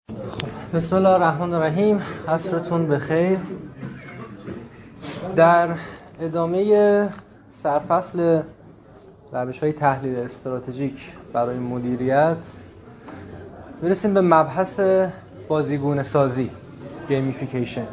بسم الله الرحمن الرحیم. عصرتون بخیر. در ادامه سرفصل روش‌های تحلیل استراتژیک برای مدیریت میرسیم به مبحث بازیگونه سازی، گیمیفیکیشن،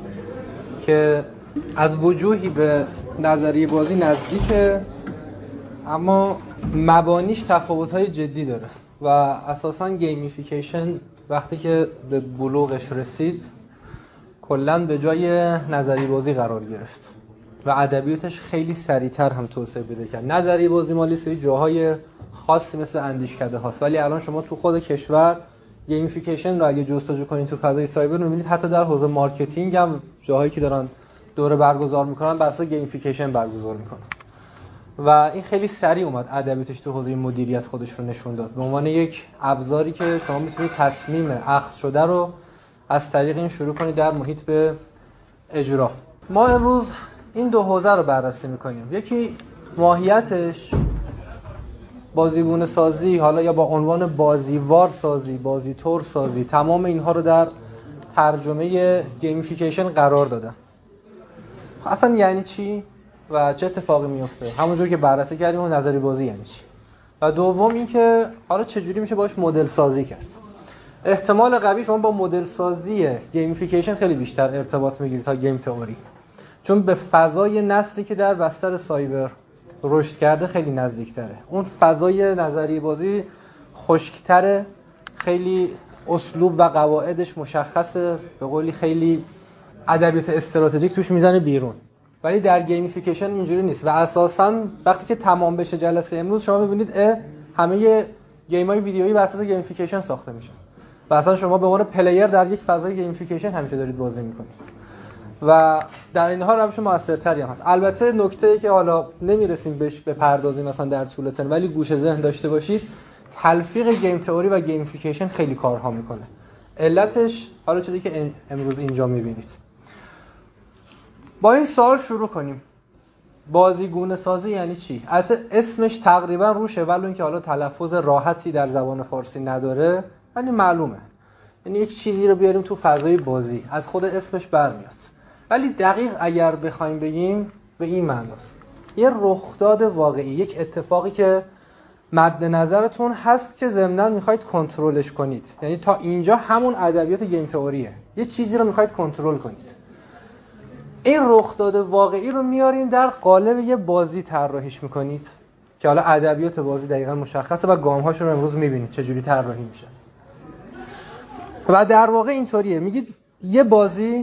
که از وجوهی به نظریه بازی نزدیکه اما مبانیش تفاوت‌های جدی داره و اساساً گیمیفیکیشن وقتی که به بلوغش رسید کلاً به جای نظریه بازی قرار گرفت و ادبیاتش خیلی سریعتر هم توسعه پیدا کرد. نظریه بازی مالی سری جاهای خاصی مثل اندیشکده هاست، ولی الان شما تو خود کشور گیمیفیکیشن رو اگه جستجو کنید تو فضای سایبر می‌بینید حتی در حوزه مارکتینگ هم جاهایی که دارن دوره برگزار می‌کنن بر اساس گیمیفیکیشن برگزار می‌کنن و این خیلی سریع اومد ادبیاتش تو حوزه مدیریت خودش رو نشون داد به عنوان یک ابزاری که شما میتونید تصمیم اخذ شده رو از طریق این شروع کنید در محیط به اجرا. ما امروز این دو حوزه رو بررسی میکنیم. یکی ماهیتش بازیگونه سازی، حالا یا با عنوان بازیوار سازی، بازیتور سازی، تمام اینها رو در ترجمه گیمیفیکیشن قرار دادن. اصلا یعنی چی و چه اتفاقی میفته؟ همونجور که بررسی کردیم اون نظریه بازی یعنی چی. و دوم این که حالا چجوری میشه باش مدل سازی کرد. احتمال قوی شما با مدل سازی گیمیفیکیشن خیلی بیشتر ارتباط میگیرید تا گیم تئوری، چون به فضای نسلی که در بستر سایبر رشد کرده خیلی نزدیکتره. اون فضای نظریه بازی خشک‌تره، خیلی اسلوب و قواعدش مشخصه، به قولی خیلی ادبیات استراتژیک توش میزنه بیرون. ولی در گیمیفیکیشن اینجوری نیست و اساساً وقتی که تمام بشه جلسه امروز شما می‌بینید همه گیم‌های ویدیویی بر اساس گیمیفیکیشن ساخته میشن و اصلا شما به عنوان پلیر در یک فضای گیمیفیکیشن همیشه دارید بازی می‌کنید و در این حال روش موثرتری هم هست. البته نکته‌ای که حالا نمی‌رسیم بهش بپردازیم مثلا در طول ترم، ولی گوشه ذهن داشته باشید تلفیق گیم تئوری و گیمیفیکیشن خیلی کارها می‌کنه. علتش حالا چیزی که امروز اینجا می‌بینید. با این سوال شروع کنیم. بازیگونه سازی یعنی چی؟ البته اسمش تقریبا روشه، ولی اینکه حالا تلفظ راحتی در زبان فارسی نداره، ولی معلومه. یعنی یک چیزی رو بیاریم تو فضای بازی، از خود اسمش برمیاد. ولی دقیق اگر بخوایم بگیم به این معناست. یه رخداد واقعی، یک اتفاقی که مد نظرتون هست که ضمناً میخواید کنترلش کنید. یعنی تا اینجا همون ادبیات گیم تئوریه. یه چیزی رو میخواید کنترل کنید. این رخداد واقعی رو میارین در قالب یه بازی طراحیش میکنید که حالا ادبیات بازی دقیقاً مشخصه و گام‌هاشون رو امروز میبینید چجوری طراحی میشه. و در واقع اینطوریه، میگید یه بازی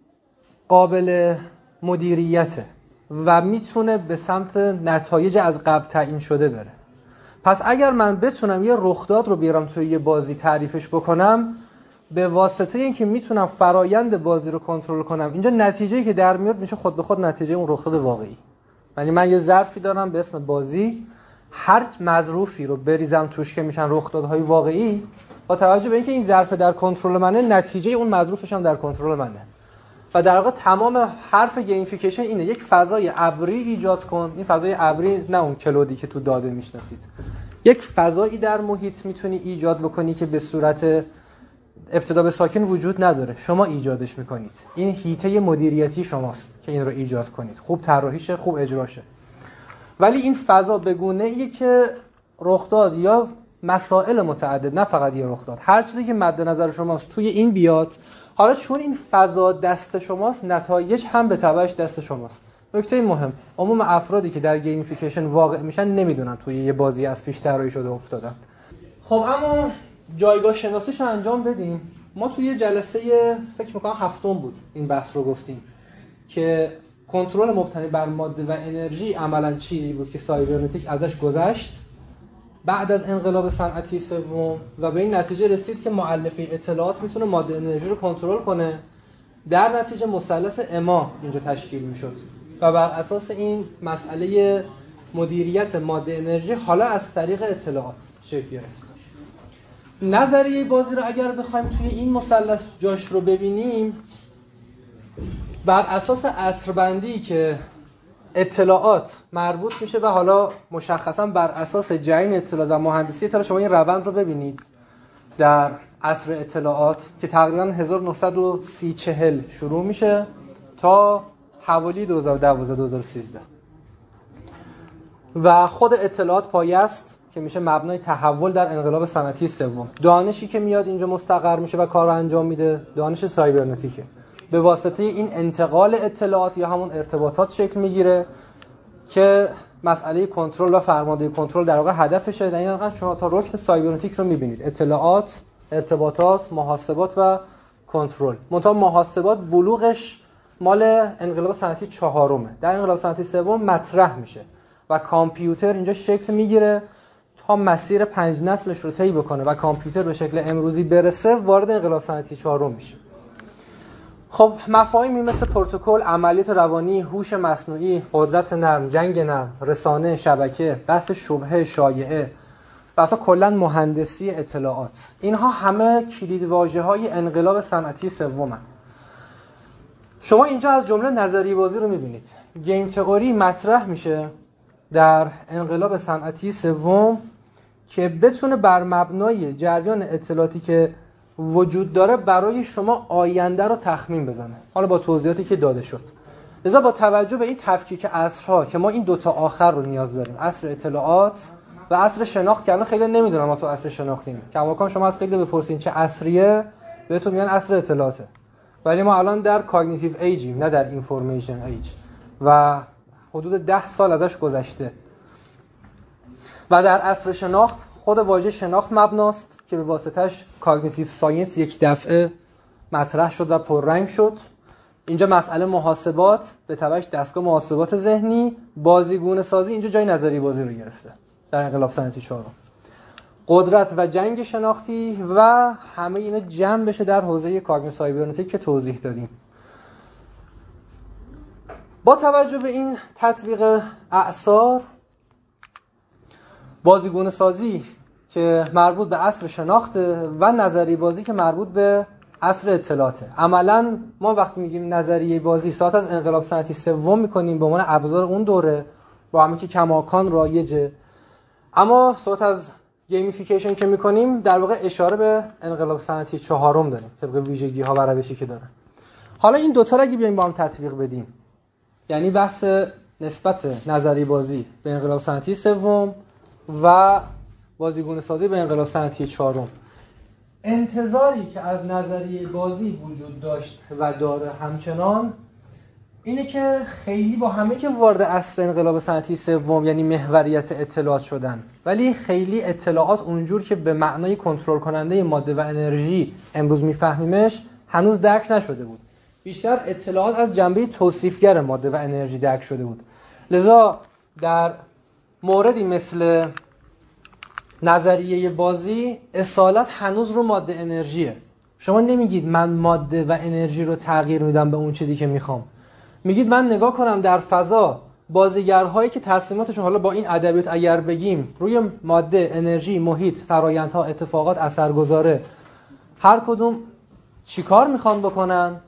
قابل مدیریته و میتونه به سمت نتایج از قبل تعیین شده بره. پس اگر من بتونم یه رخداد رو بیارم توی یه بازی تعریفش بکنم، به واسطه اینکه میتونم فرایند بازی رو کنترل کنم، اینجا نتیجه‌ای که در میاد میشه خود به خود نتیجه اون رخداد واقعی. یعنی من یه ظرفی دارم به اسم بازی، هر مظروفی رو بریزم توش که میشن رخدادهای واقعی، با توجه به اینکه این ظرف در کنترل منه، نتیجه اون مظروفش هم در کنترل منه. و در واقع تمام حرف گیمیفیکیشن اینه، یک فضای ابری ایجاد کن. این فضای ابری نه اون کلودی که تو داده میشناسید، یک فضایی در محیط میتونی ایجاد بکنی که به صورت ابتدا به ساکن وجود نداره، شما ایجادش میکنید. این هیته مدیریتی شماست که این رو ایجاد کنید، خوب طراحیشه، خوب اجراشه. ولی این فضا به گونه‌ایه که رخداد یا مسائل متعدد، نه فقط یه رخداد، هر چیزی که مد نظر شماست توی این بیاد. حالا چون این فضا دست شماست، نتایج هم به تبعش دست شماست. نکته مهم، عموم افرادی که در گیمیفیکیشن واقع میشن نمیدونن توی یه بازی از پیش طراحی شده افتادن. خب اما جایگاه شناسیش رو انجام بدیم. ما توی جلسه فکر میکنم هفتم بود این بحث رو گفتیم که کنترل مبتنی بر ماده و انرژی عملاً چیزی بود که سایبرنتیک ازش گذشت بعد از انقلاب صنعتی سوم و به این نتیجه رسید که مؤلفه اطلاعات میتونه ماده انرژی رو کنترل کنه. در نتیجه مثلث اما اینجا تشکیل میشد و بر اساس این مسئله مدیریت ماده انرژی حالا از طریق اطلاعات شکل گرفت. نظریه بازی رو اگر بخوایم توی این مثلث جاش رو ببینیم، بر اساس عصربندی که اطلاعات مربوط میشه و حالا مشخصا بر اساس جریان اطلاعات و مهندسی اطلاعات، شما این روند رو ببینید در عصر اطلاعات که تقریبا 1930 شروع میشه تا حوالی 2012-2013 و خود اطلاعات پایه است که میشه مبنای تحول در انقلاب صنعتی سوم. دانشی که میاد اینجا مستقر میشه و کار رو انجام میده دانش سایبرنتیکه. به واسطه این انتقال اطلاعات یا همون ارتباطات شکل میگیره که مسئله کنترل و فرماندهی کنترل در واقع هدفشه. در این حقیقت شما تا رکن سایبرنتیک رو میبینید: اطلاعات، ارتباطات، محاسبات و کنترل. منتها محاسبات بلوغش مال انقلاب صنعتی چهارمه. در انقلاب صنعتی سوم مطرح میشه و کامپیوتر اینجا شکل میگیره تا مسیر 5 نسلش رو طی بکنه و کامپیوتر به شکل امروزی برسه وارد انقلاب صنعتی چهارم میشه. خب مفاهیمی مثل پروتکل، عملیات روانی، هوش مصنوعی، قدرت نرم، جنگ نرم، رسانه، شبکه، بحث شبهه، شایعه و اصلا کلا مهندسی اطلاعات، اینها همه کلیدواژه‌های انقلاب صنعتی سومن. شما اینجا از جمله نظریه بازی رو می‌بینید. گیم تئوری مطرح میشه در انقلاب صنعتی سوم که بتونه بر مبنای جریان اطلاعاتی که وجود داره برای شما آینده رو تخمین بزنه، حالا با توضیحاتی که داده شد. لذا با توجه به این تفکیک عصرها که ما این دوتا آخر رو نیاز داریم، عصر اطلاعات و عصر شناخت، که الان خیلی نمیدونم ما تو عصر شناختیم. کماکان شما از خیلی بپرسین چه عصریه، بهتون میگن عصر اطلاعاته. ولی ما الان در کاگنیتیو ایجیم، نه در اینفورمیشن ایج و حدود 10 سال ازش گذشته. و در عصر شناخت خود واژه شناخت مبناست که به واسطش کاگنیتیو ساینس یک دفعه مطرح شد و پررنگ شد. اینجا مسئله محاسبات، به تبعش دستگاه محاسبات ذهنی، بازیگونه سازی اینجا جای نظریه بازی رو گرفته در انقلاب صنعتی چهارم. قدرت و جنگ شناختی و همه اینا جمع بشه در حوزه کاگنیتیو سایبرنتیک که توضیح دادیم. با توجه به این تطبیق اعصار، بازیگونه سازی که مربوط به عصر شناخته و نظریه بازی که مربوط به عصر اطلاعاته. عملاً ما وقتی میگیم نظریه بازی ساعت از انقلاب صنعتی سوم میکنیم به عنوان ابزار اون دوره، با همین که کماکان رایجه، اما ساعت از گیمیفیکیشن که میکنیم در واقع اشاره به انقلاب صنعتی چهارم داریم طبق ویژگی ها و روشی که داره. حالا این دوتا رو اگه بیایم با هم تطبیق بدیم، یعنی بحث نسبت نظریه بازی به انقلاب صنعتی سوم و بازیگونه سازی به انقلاب صنعتی چهارم، انتظاری که از نظریه بازی وجود داشت و داره همچنان اینه که خیلی با همه که وارد عصر انقلاب صنعتی سوم یعنی محوریت اطلاعات شدن، ولی خیلی اطلاعات اونجور که به معنای کنترل کننده ماده و انرژی امروز میفهمیمش هنوز درک نشده بود. بیشتر اطلاعات از جنبه توصیفگر ماده و انرژی درک شده بود. لذا در موردی مثل نظریه بازی اصالت هنوز رو ماده انرژیه. شما نمیگید من ماده و انرژی رو تغییر میدم به اون چیزی که میخوام. میگید من نگاه کنم در فضا بازیگرهایی که تصمیماتشون حالا با این ادبیات اگر بگیم روی ماده، انرژی، محیط، فرآیندها، اتفاقات اثرگذاره، هر کدوم چیکار میخوان بکنن،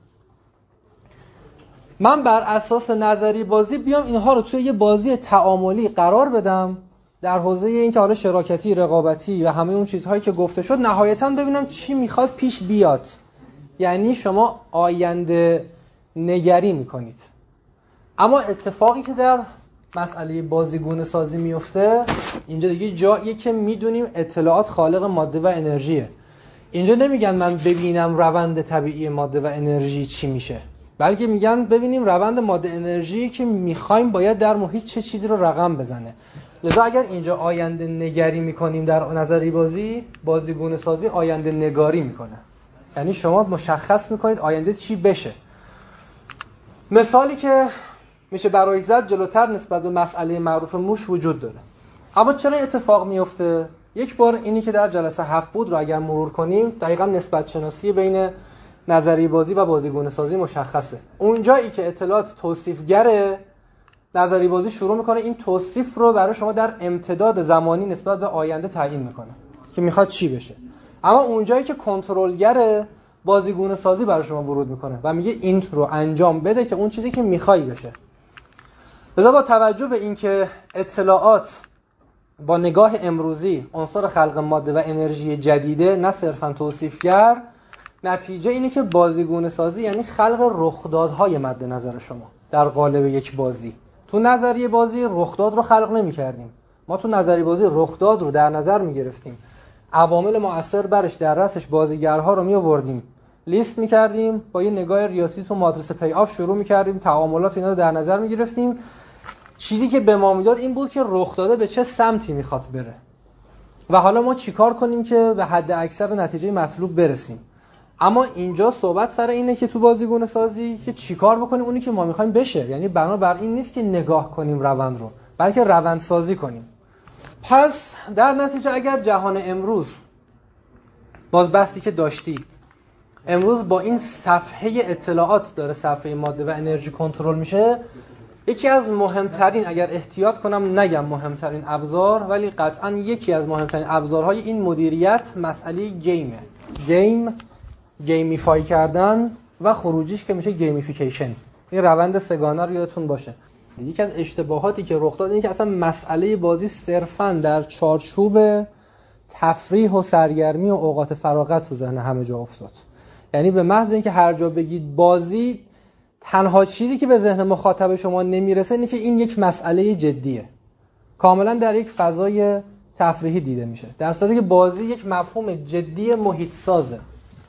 من بر اساس نظریه بازی بیام اینها رو توی یه بازی تعاملی قرار بدم در حوزه این که حالا شراکتی، رقابتی و همه اون چیزهایی که گفته شد، نهایتاً ببینم چی میخواد پیش بیاد. یعنی شما آینده نگری میکنید. اما اتفاقی که در مسئله بازیگونه سازی میفته اینجا دیگه جاییه که میدونیم اطلاعات خالق ماده و انرژیه. اینجا نمیگن من ببینم روند طبیعی ماده و انرژی چی میشه، بلکه میگن ببینیم روند ماده انرژی که میخوایم باید در محیط چه چیزی رو رقم بزنه. لذا اگر اینجا آینده نگری میکنیم در نظریه بازی، بازیگونه سازی آینده نگاری میکنه. یعنی شما مشخص میکنید آینده چی بشه. مثالی که میشه برای زد جلوتر نسبت به مسئله معروف موش وجود داره. اما چرا اتفاق میفته؟ یک بار اینی که در جلسه 7 بود رو اگر مرور کنیم، دقیقاً نسبت شناسی بین نظریه بازی و بازیگونه سازی مشخصه. اونجایی که اطلاعات توصیفگره، نظریه بازی شروع میکنه این توصیف رو برای شما در امتداد زمانی نسبت به آینده تعیین میکنه که میخواد چی بشه. اما اونجایی که کنترلگره، بازیگونه سازی برای شما ورود میکنه و میگه این رو انجام بده که اون چیزی که میخوای بشه. لذا با توجه به اینکه اطلاعات با نگاه امروزی عنصر خلق ماده و انرژی جدیده نه صرفا توصیفگر، نتیجه اینه که بازیگونه سازی یعنی خلق رخدادهای مد نظر شما در قالب یک بازی. تو نظریه بازی رخداد رو خلق نمی‌کردیم. ما تو نظریه بازی رخداد رو در نظر می‌گرفتیم، عوامل مؤثر برش در رأسش بازیگرها رو می‌آوردیم، لیست می‌کردیم، با یه نگاه ریاضی تو ماتریس پی آف شروع می‌کردیم، تعاملات اینا رو در نظر می‌گرفتیم. چیزی که به ما میداد این بود که رخ داده به چه سمتی میخواد بره و حالا ما چیکار کنیم که به حد اکثر نتیجه مطلوب برسیم. اما اینجا صحبت سر اینه که تو بازیگونه سازی که چیکار بکنیم اونی که ما میخوایم بشه، یعنی بنابر این نیست که نگاه کنیم روند رو، بلکه روند سازی کنیم. پس در نتیجه اگر جهان امروز، باز بحثی که داشتید، امروز با این صفحه اطلاعات داره صفحه ماده و انرژی کنترل میشه، یکی از مهمترین، اگر احتیاط کنم نگم مهمترین ابزار، ولی قطعا یکی از مهمترین ابزارهای این مدیریت مسئله گیمه. گیمیفای کردن و خروجیش که میشه گیمیفیکیشن. این روند سگانه رو یادتون باشه. یکی از اشتباهاتی که رخ داد اینه که اصلا مسئله بازی صرفاً در چارچوب تفریح و سرگرمی و اوقات فراغت تو ذهن همه جا افتاد. یعنی به محض اینکه هر جا بگید بازی، تنها چیزی که به ذهن مخاطب شما نمیرسه اینه که این یک مسئله جدیه، کاملا در یک فضای تفریحی دیده میشه، در صورتی که بازی یک مفهوم جدی محیط سازه.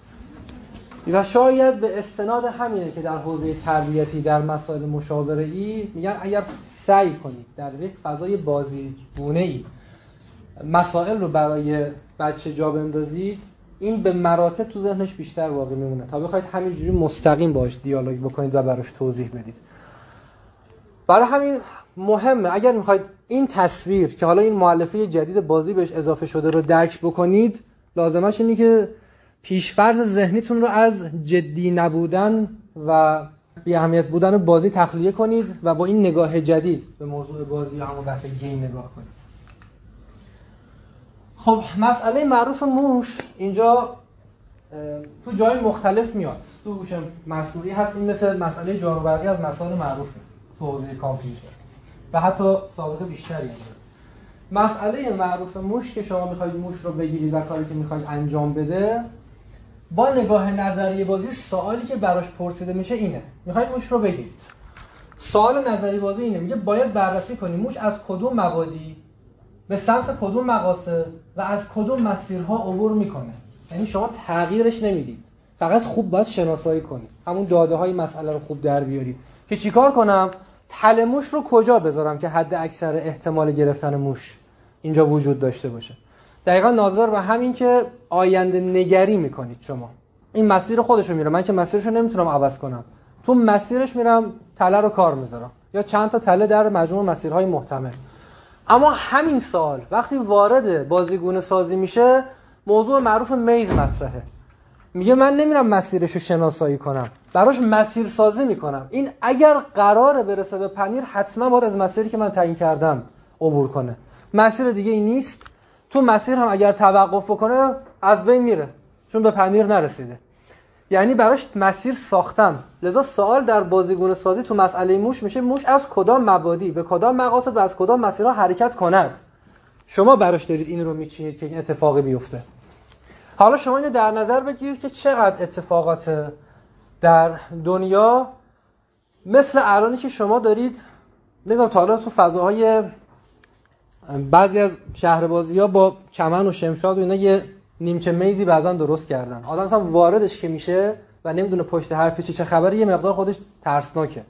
و شاید به استناد همینه که در حوزه تربیتی در مسائل مشاوره‌ای میگن اگر سعی کنید در یک فضای بازیگونه‌ای مسائل رو برای بچه جا بندازید، این به مراتب تو ذهنش بیشتر واقع میمونه تا بخواید همینجوری مستقیم باهاش دیالوگ بکنید و براش توضیح بدید. برای همین مهمه اگر میخواید این تصویر که حالا این مؤلفه جدید بازی بهش اضافه شده رو درک بکنید، لازمش اینه که پیش‌فرض ذهنیتون رو از جدی نبودن و بی اهمیت بودن بازی تخلیه کنید و با این نگاه جدید به موضوع بازی یا همون بحث گیم نگاه کنید. خب مسئله معروف موش اینجا تو جای مختلف میاد. تو هوش مصنوعی هست، این مثل مسئله جار و برقی از مسائل معروفه تو حوزه کامپیوتر و حتی سابقه بیشتری داره. مسئله معروف موش که شما میخواید موش رو بگیرید و کاری که میخواید انجام بده، با نگاه نظریه بازی سوالی که براش پرسیده میشه اینه: میخواید موش رو بگیرید، سوال نظریه بازی اینه، میگه باید بررسی کنیم موش از کدوم مبادی به سمت کدوم مقاصد و از کدوم مسیرها عبور میکنه. یعنی شما تغییرش نمیدید، فقط خوب باید شناسایی کنید، همون داده های مسئله رو خوب در بیارید که چیکار کنم، تله موش رو کجا بذارم که حد اکثر احتمال گرفتن موش اینجا وجود داشته باشه. دقیقاً ناظر به همین که آینده نگری میکنید شما. این مسیر خودشو میره، من که مسیرشو نمیتونم عوض کنم، تو مسیرش میرم تله رو کار میذارم یا چند تا تله در مجموع مسیرهای محتمل. اما همین سال وقتی وارد بازیگونه سازی میشه، موضوع معروف میز مطرحه. میگه من نمیرم مسیرش رو شناسایی کنم، براش مسیر سازی میکنم. این اگر قراره برسه به پنیر، حتما باید از مسیری که من تعیین کردم عبور کنه، مسیر دیگه ای نیست. تو مسیر هم اگر توقف بکنه از بین میره، چون به پنیر نرسیده. یعنی براش مسیر ساختم. لذا سوال در بازیگونه سازی تو مسئله موش میشه موش از کدام مبادی به کدام مقاصد و از کدام مسیرها حرکت کند. شما براش دارید این رو میچینید که این اتفاقی بیفته. حالا شما اینو در نظر بگیرید که چقدر اتفاقات در دنیا مثل الانی که شما دارید، نگم تا حالا تو فضاهای بعضی از شهربازی‌ها با چمن و شمشاد و اینا یه نیمچه میزی بعضن درست کردن. آدم اصلا واردش که میشه و نمیدونه پشت هر پیچی چه خبره، یه مقدار خودش ترسناکه.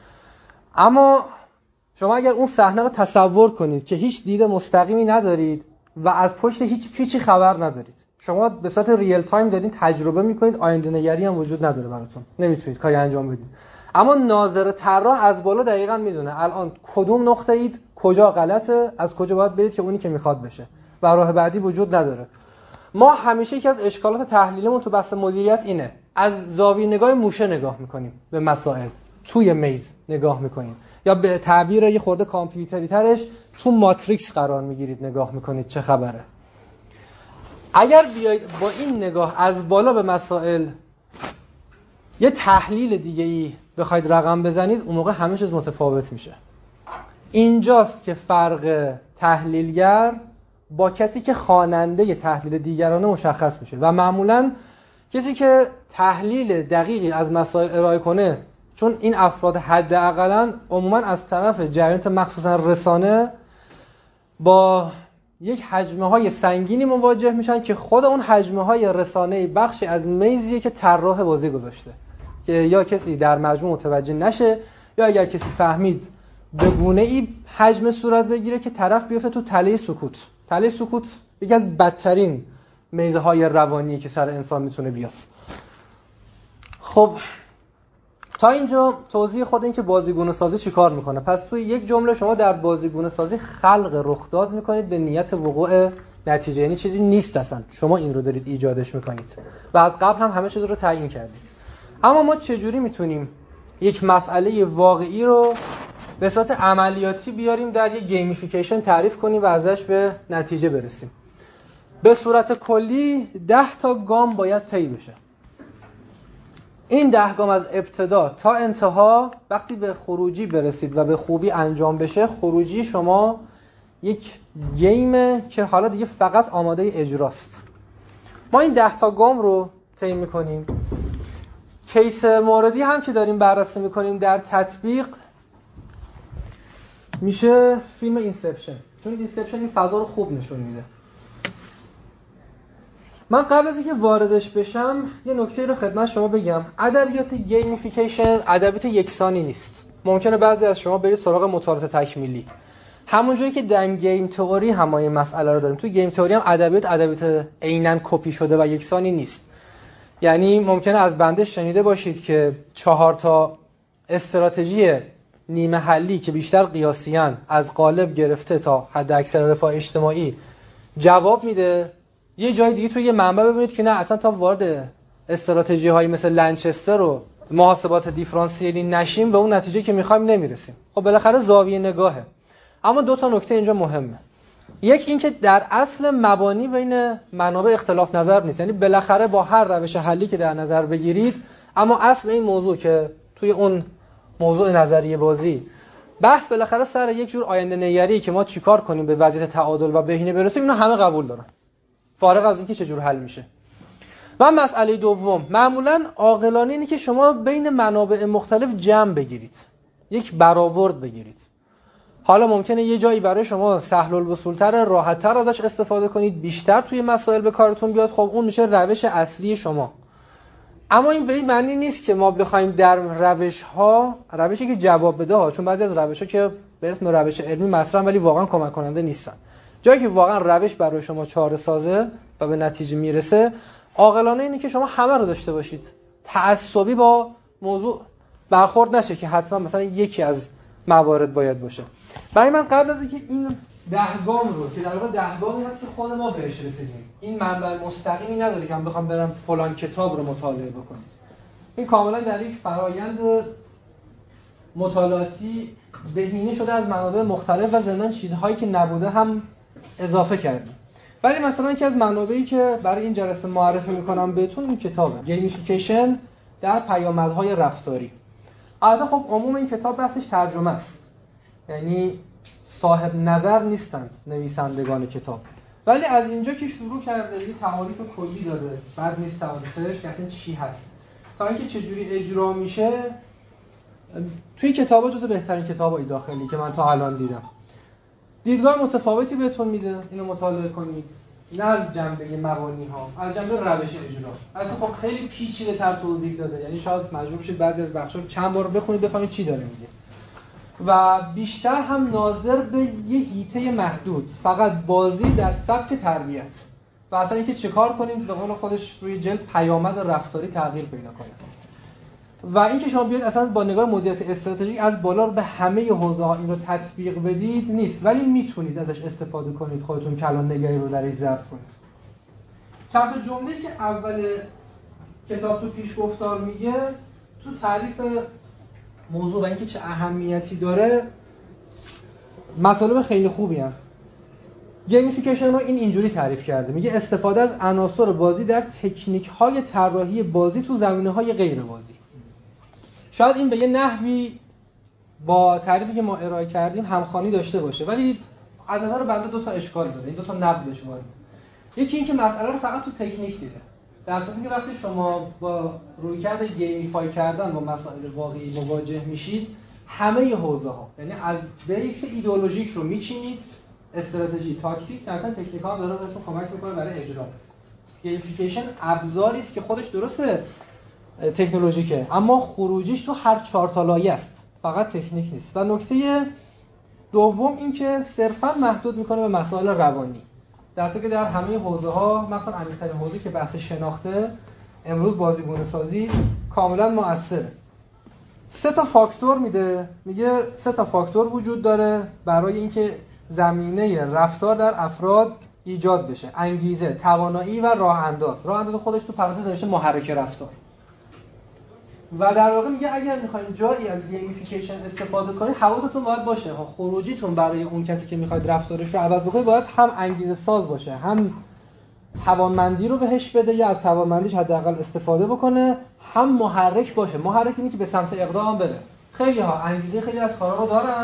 اما شما اگر اون صحنه رو تصور کنید که هیچ دید مستقیمی ندارید و از پشت هیچ پیچی خبر ندارید، شما به صورت ریل تایم دارین تجربه میکنید، آینده نگری هم وجود نداره براتون، نمیتونید کاری انجام بدید. اما ناظر طراح از بالا دقیقاً میدونه الان کدوم نقطه اید، کجا غلطه، از کجا باید برید که اونی که میخواد بشه و راه بعدی وجود نداره. ما همیشه یکی از اشکالات تحلیلمون تو بحث مدیریت اینه، از زاویه نگاه موشه نگاه میکنیم به مسائل، توی میز نگاه میکنیم، یا به تعبیر یه خورده کامپیوتری ترش تو ماتریکس قرار میگیرید، نگاه میکنید چه خبره. اگر بیایید با این نگاه از بالا به مسائل یه تحلیل دیگه ای بخواید رقم بزنید، اون موقع همه چیز متفاوت میشه. اینجاست که فرق تحلیلگر با کسی که خواننده تحلیل دیگرانه مشخص میشه و معمولاً کسی که تحلیل دقیقی از مسائل ارائه کنه، چون این افراد حداقلاً عموماً از طرف جریانات مخصوصاً رسانه با یک حجمه‌های سنگینی مواجه میشن که خود اون حجمه‌های رسانه‌ای بخشی از میزیه که طراح بازی گذاشته که یا کسی در مجموع متوجه نشه یا اگر کسی فهمید به گونه‌ای حجم صورت بگیره که طرف بیفته تو تله سکوت. تله سکوت یکی از بدترین میزهای روانی که سر انسان میتونه بیاد. خب تا اینجا توضیح خود این که بازیگونه سازی چیکار میکنه. پس توی یک جمله شما در بازیگونه سازی خلق رخداد میکنید به نیت وقوع نتیجه، یعنی چیزی نیست اصلا، شما این رو دارید ایجادش میکنید و از قبل هم همه چیز رو تعیین کردید. اما ما چجوری میتونیم یک مسئله واقعی رو به صورت عملیاتی بیاریم در یک گیمیفیکیشن تعریف کنیم و ازش به نتیجه برسیم؟ به صورت کلی 10 تا گام باید طی بشه. این 10 گام از ابتدا تا انتها وقتی به خروجی برسید و به خوبی انجام بشه، خروجی شما یک گیمه که حالا دیگه فقط آماده اجراست. ما این 10 تا گام رو طی می‌کنیم. کیس موردی هم که داریم بررسی می‌کنیم در تطبیق میشه فیلم اینسپشن، چون اینسپشن این فضا رو خوب نشون میده. من قبل از اینکه واردش بشم یه نکته رو خدمت شما بگم. ادبیات گیمیفیکیشن ادبیات یکسانی نیست. ممکنه بعضی از شما برید سراغ مطالعات تکمیلی، همونجوری که در گیم تئوری هم این مسئله رو داریم. تو گیم تئوری هم ادبیات عیناً کپی شده و یکسانی نیست. یعنی ممکنه از بنده شنیده باشید که 4 تا استراتژی نیمه حلی که بیشتر قیاسیاً از قالب گرفته تا حد اکثر رفاه اجتماعی جواب میده، یه جای دیگه توی یه منبع ببینید که نه اصلا تا وارد استراتژی هایی مثل لنچستر و محاسبات دیفرانسیلی نشیم به اون نتیجه که میخوایم نمیرسیم. خب بالاخره زاویه نگاهه. اما 2 تا نکته اینجا مهمه. یک این که در اصل مبانی بین منابع اختلاف نظر نیست، یعنی بالاخره با هر روش حلی که در نظر بگیرید، اما اصل این موضوع که توی اون موضوع نظریه بازی بحث بالاخره سر یک جور آینده نگری که ما چیکار کنیم به وضعیت تعادل و بهینه برسیم، اینو همه قبول دارن فارغ از اینکه چجور حل میشه. و مسئله دوم معمولاً عاقلانه اینه که شما بین منابع مختلف جمع بگیرید، یک برآورد بگیرید. حالا ممکنه یه جایی برای شما سهل الوصول‌تر، راحت‌تر ازش استفاده کنید، بیشتر توی مسائل به کارتون بیاد، خب اون میشه روش اصلی شما. اما این به این معنی نیست که ما بخوایم در روشی که جواب بده ها، چون بعضی از روش‌ها که به اسم روش علمی مطرحن ولی واقعا کمک کننده نیستن. جایی که واقعا روش برای شما چاره سازه و به نتیجه میرسه، عاقلانه اینه که شما همه رو داشته باشید. تعصبی با موضوع برخورد نشه که حتما مثلا یکی از موارد باید باشه. برای من قبل از اینکه این 10 گام رو که در واقع 10 گامی هست که خود ما بهش رسیدیم، این منبع مستقیمی نداره که من بخوام برم فلان کتاب رو مطالعه بکنید. این کاملا در یک فرایند مطالعاتی بهینه شده از منابع مختلف و ضمن چیزهایی که نبوده هم اضافه کردیم. ولی مثلا یکی از منابعی که برای این جلسه معرفی میکنم بهتون این کتابه، گیمیفیکیشن در پیامدهای رفتاری. البته خب عموم این کتاب بحثش ترجمه است، یعنی صاحب نظر نیستند نویسندگان کتاب، ولی از اینجا که شروع کرده یه تعاریف کلی داده، بعد نیست تعاریفش که اصلا چی هست تا اینکه چجوری اجرا میشه. توی کتابا جزو بهترین کتابای داخلی که من تا الان دیدم. دیدگاه متفاوتی بهتون میده، اینو مطالعه کنید، نه از جنبه مبانی ها، از جنبه روش اجرا. البته خب خیلی پیچیده تر توضیح داده، یعنی شاید مجبور بشید بعضی از بخشا چند بار بخونید بفهمید چی داره میگه. و بیشتر هم ناظر به یه حیطه محدود، فقط بازی در سبک تربیت و اصلا اینکه چه کار کنید به قول خودش روی جلد پیامد رفتاری تغییر پیدا کنه. و اینکه شما بیاید اصلا با نگاه مدیریت استراتژیک از بالا به همه حوزه‌ها این رو تطبیق بدید نیست، ولی میتونید ازش استفاده کنید، خودتون کلان نگری رو درش ضبط کنید. چند تا جمله‌ای که اول کتاب تو پیشگفتار میگه تو تعریف موضوع و اینکه چه اهمیتی داره مطالب خیلی خوبی هست. گیمیفیکیشن رو اینجوری تعریف کرده، میگه استفاده از عناصر بازی در تکنیک‌های طراحی بازی تو زمینه‌های غیر بازی. شاید این به یه نحوی با تعریفی که ما ارائه کردیم همخوانی داشته باشه، ولی از نظر بنده دو تا اشکال داره، این دو تا نقد بهش وارد. یکی این که مسئله رو فقط تو تکنیک دیده، در صورتی که وقتی شما با رویکرد گیمیفای کردن با مسائل واقعی مواجه میشید، همه حوزه‌ها، یعنی از بیس ایدئولوژیک رو میچینید، استراتژی، تاکتیک، مثلا تکنیک ها داره بهتون کمک میکنه برای اجرا. گیمفیکیشن ابزاری است که خودش درسته تکنولوژیکه، اما خروجیش تو هر 4 تا لایه است، فقط تکنیک نیست. و نکته دوم این که صرفا محدود میکنه به مسائل روانی، در حالی که در همه حوزه‌ها، مثلا عمیق‌ترین حوزه که بحث شناخته، امروز بازیگونه سازی کاملا مؤثره. 3 تا فاکتور میده، میگه 3 تا فاکتور وجود داره برای اینکه زمینه رفتار در افراد ایجاد بشه: انگیزه، توانایی و راه انداز. راه انداز خودش تو پرانتز نوشته محرک رفتار. و در واقع میگه اگر میخواین جایی از گیمفیکیشن استفاده کنید، حواستون باید باشه خروجیتون برای اون کسی که میخواید رفتارش رو عوض بکنید باید هم انگیزه ساز باشه، هم توانمندی رو بهش بده یا از توانمندیش حداقل استفاده بکنه، هم محرک باشه. محرک اینه که به سمت اقدام بره. خیلی ها انگیزه خیلی از کارا رو دارن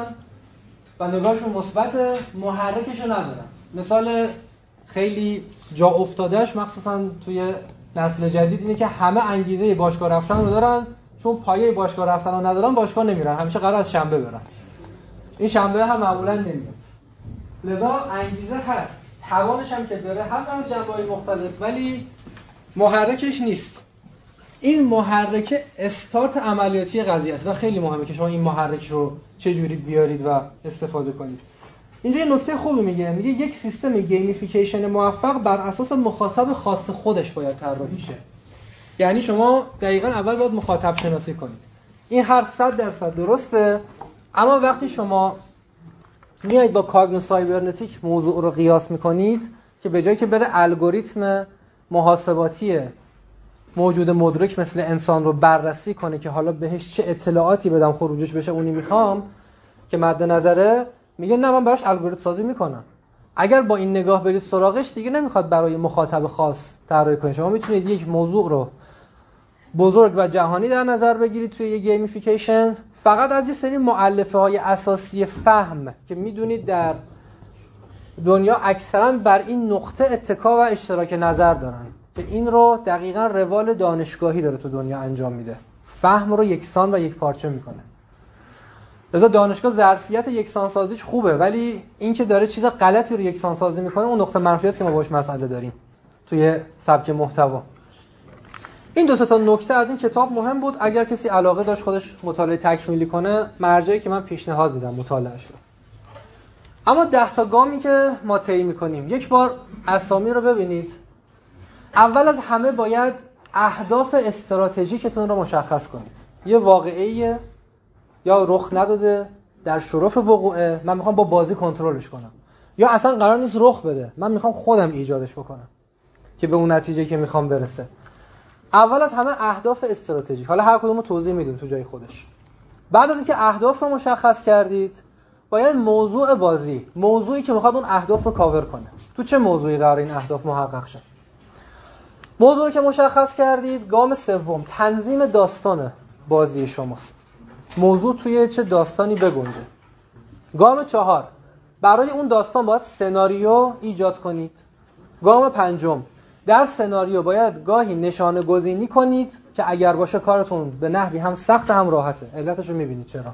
و نگاهشون مثبته، محرکش رو ندارن. مثال خیلی جا افتادهش مخصوصا توی نسل جدید اینه که همه انگیزه باشگاه رفتن رو دارن، چون پایه باشگاه رفتن رو ندارن باشگاه نمیرن، همیشه قرار از شنبه برن. این شنبه هم معمولا نمیاد. لذا انگیزه هست، توانش هم که بره هست از جنبه‌های مختلف، ولی محرکش نیست. این محرک استارت عملیاتی قضیه است و خیلی مهمه که شما این محرک رو چجوری بیارید و استفاده کنید. اینجا یه نکته خوبی میگه یک سیستم گیمفیکیشن موفق بر اساس مخاطب خاص خودش باید طراحی شه. یعنی شما دقیقاً اول باید مخاطب شناسی کنید. این حرف 100% درسته، اما وقتی شما میایید با کاگنو سایبرنتیک موضوع رو قیاس میکنید که به جایی که بره الگوریتم محاسباتی موجود مدرک مثل انسان رو بررسی کنه که حالا بهش چه اطلاعاتی بدم خروجش بشه اونی میخوام که مد نظره، میگه نه من براش الگوریتم سازی میکنم. اگر با این نگاه برید سراغش دیگه نمیخواد برای مخاطب خاص طراحی کنید. شما میتونید یک موضوع رو بزرگ و جهانی در نظر بگیرید توی یه گیمفیکیشن، فقط از یه سری مؤلفه های اساسی فهم که میدونید در دنیا اکثرا بر این نقطه اتکا و اشتراک نظر دارن که این رو دقیقاً روال دانشگاهی داره تو دنیا انجام میده، فهم رو یکسان و یک پارچه میکنه. لذا دانشگاه ظرفیت یکسان سازیش خوبه، ولی این که داره چیز غلطی رو یکسان سازی میکنه اون نقطه منفیت که ما باهاش مسئله داریم توی سبک محتوا. این دو تا نکته از این کتاب مهم بود. اگر کسی علاقه داشت خودش مطالعه تکمیلی کنه، مرجعی که من پیشنهاد میدم مطالعهش رو. اما 10 تا گامی که ما طی میکنیم، یک بار اسامی رو ببینید. اول از همه باید اهداف استراتژیکتون رو مشخص کنید. یه واقعه‌ایه یا رخ نداده، در شرف وقوعه، من میخوام با بازی کنترلش کنم، یا اصلا قرار نیست رخ بده، من میخوام خودم ایجادش بکنم که به اون نتیجه که میخوام برسه. اول از همه اهداف استراتژیک. حالا هر کدوم رو توضیح میدیم تو جای خودش. بعد از اینکه اهداف رو مشخص کردید، باید موضوع بازی، موضوعی که میخواد اون اهداف رو کاور کنه، تو چه موضوعی قرار این اهداف محقق شه. موضوع رو که مشخص کردید، گام سوم تنظیم داستان بازی شماست. موضوع توی چه داستانی بگنجه. گام 4 برای اون داستان باید سناریو ایجاد کنید. گام 5 در سناریو باید گاهی نشانه گزینی کنید که اگر باشه کارتون به نحوی هم سخت هم راحته. علتش رو میبینید چرا.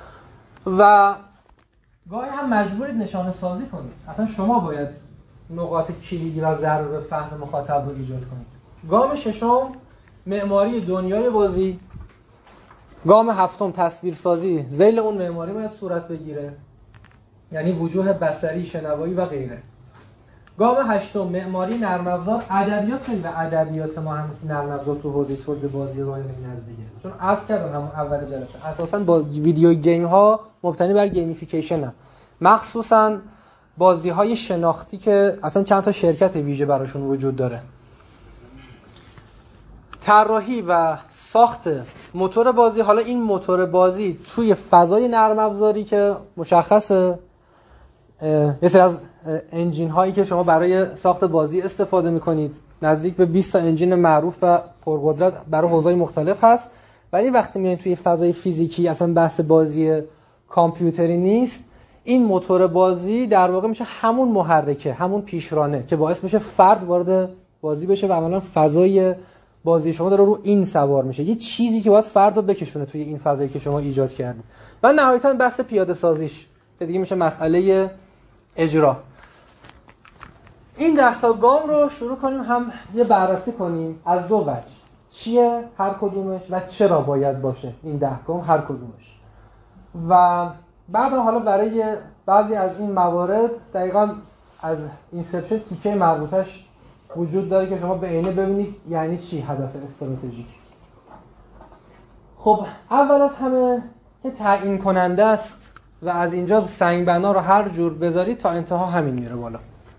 و گاهی هم مجبورید نشانه سازی کنید. اصلا شما باید نقاط کلیدی و ضرر فهم مخاطب رو ایجاد کنید. گام 6 معماری دنیای بازی. گام 7 تصویرسازی ذیل اون معماری باید صورت بگیره، یعنی وجوه بصری، شنوایی و غیره. گام 8 معماری نرم افزار. ادبیات خیلی به ادبیات مهندسی نرم افزار تو حوزه تولید بازی راه نزدیکه، چون عرض کردم همون اول جلسه اساسا با ویدیو گیم ها مبتنی بر گیمفیکیشن، مخصوصا بازی های شناختی که اصلا چند تا شرکت ویژه براشون وجود داره. طراحی و ساخت موتور بازی. حالا این موتور بازی توی فضای نرم افزاری که مشخصه، یه سری از انجین هایی که شما برای ساخت بازی استفاده میکنید، نزدیک به 20 تا انجین معروف و پرقدرت برای حوزه‌های مختلف هست. ولی وقتی میایین توی فضای فیزیکی، اصلا بحث بازی کامپیوتری نیست، این موتور بازی در واقع میشه همون محرکه، همون پیشرانه که باعث میشه فرد وارد بازی بشه و عملا فضای بازی شما داره رو این سوار میشه، یه چیزی که باید فرد رو بکشونه توی این فضایی که شما ایجاد کردید. و نهایتاً بحث پیاده سازیش که دیگه میشه مسئله اجرا. این 10 تا گام رو شروع کنیم هم یه بررسی کنیم از دو وجه، چیه هر کدومش و چرا باید باشه این 10 گام هر کدومش. و بعد حالا برای بعضی از این موارد دقیقاً از اینسپشن تیکه مربوطش وجود داره که شما به عینه ببینید یعنی چی هدف استراتژیک. خب اول از همه که تعیین کننده است و از اینجا سنگ بنا رو هر جور بذارید تا انتها همین میره بالا.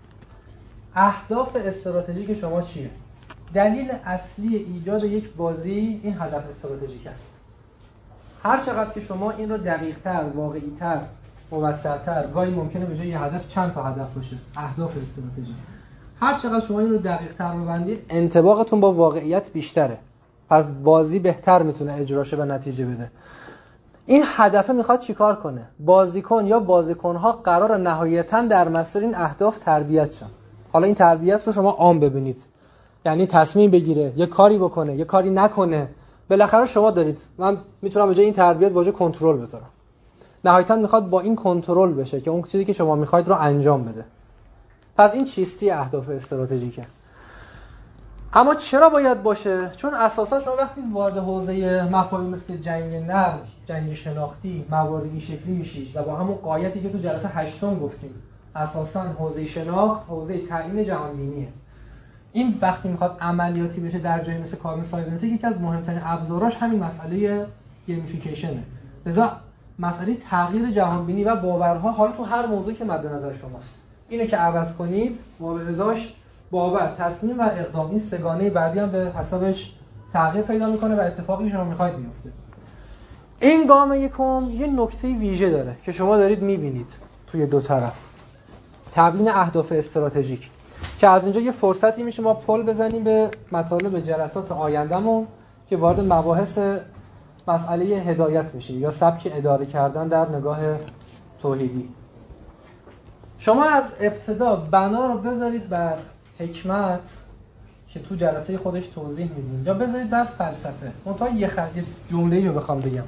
اهداف استراتژیک شما چیه؟ دلیل اصلی ایجاد یک بازی این هدف استراتژیک است. هر چقدر که شما این رو دقیق‌تر، واقعی‌تر، موسع‌تر، گاهی ممکنه به جای یه هدف چند تا هدف باشه، اهداف استراتژیک. هر چقدر شما این رو دقیق‌تر ببندید، انطباقتون با واقعیت بیشتره. پس بازی بهتر میتونه اجرا شه و نتیجه بده. این هدف میخواد چیکار کنه؟ بازیکن یا بازیکن‌ها قرار نهایتاً در مسیر این اهداف تربیت شن. حالا این تربیت رو شما عام ببینید. یعنی تصمیم بگیره، یه کاری بکنه، یه کاری نکنه. بالاخره شما دارید. من میتونم به جای این تربیت واژه کنترل بذارم. نهایتاً میخواد با این کنترل بشه که اون چیزی که شما میخواید رو انجام بده. پس این چیستی اهداف استراتژیکه. اما چرا باید باشه؟ چون اساسا شما وقتی وارد حوزه مفاهیم مثل جنگ نرم، جنگ شناختی، موارد این شکلی میشید و با همون قایتی که تو جلسه 8 گفتیم، اساسا حوزه شناخت، حوزه تعیین جهانبینیه. این وقتی میخواد عملیاتی بشه در جایی مثل کارم سایبرنتیک، یکی از مهمترین ابزاراش همین مسئله گیمفیکیشنه. لذا مسئله تغییر جهانبینی و باورها حالا تو هر موضوعی که مد نظر شماست، اینو که عوض کنید و به ازاش باور، تصمیم و اقدام، این سگانه بعدی هم به حسابش تغییر پیدا میکنه و اتفاقی شما میخواید میفته. این گام یکم یه نکته ویژه داره که شما دارید میبینید توی دو طرف، تبیین اهداف استراتژیک، که از اینجا یه فرصتی میشه ما پل بزنیم به مطالب جلسات آیندهمون که وارد مباحث مسئله هدایت میشیم یا سبک اداره کردن در نگاه توحیدی. شما از ابتدا بنا رو بذارید بر حکمت که تو جلسه خودش توضیح میدیم، یا بذارید بر فلسفه. منتها یه جمله‌ای رو بخوام بگم،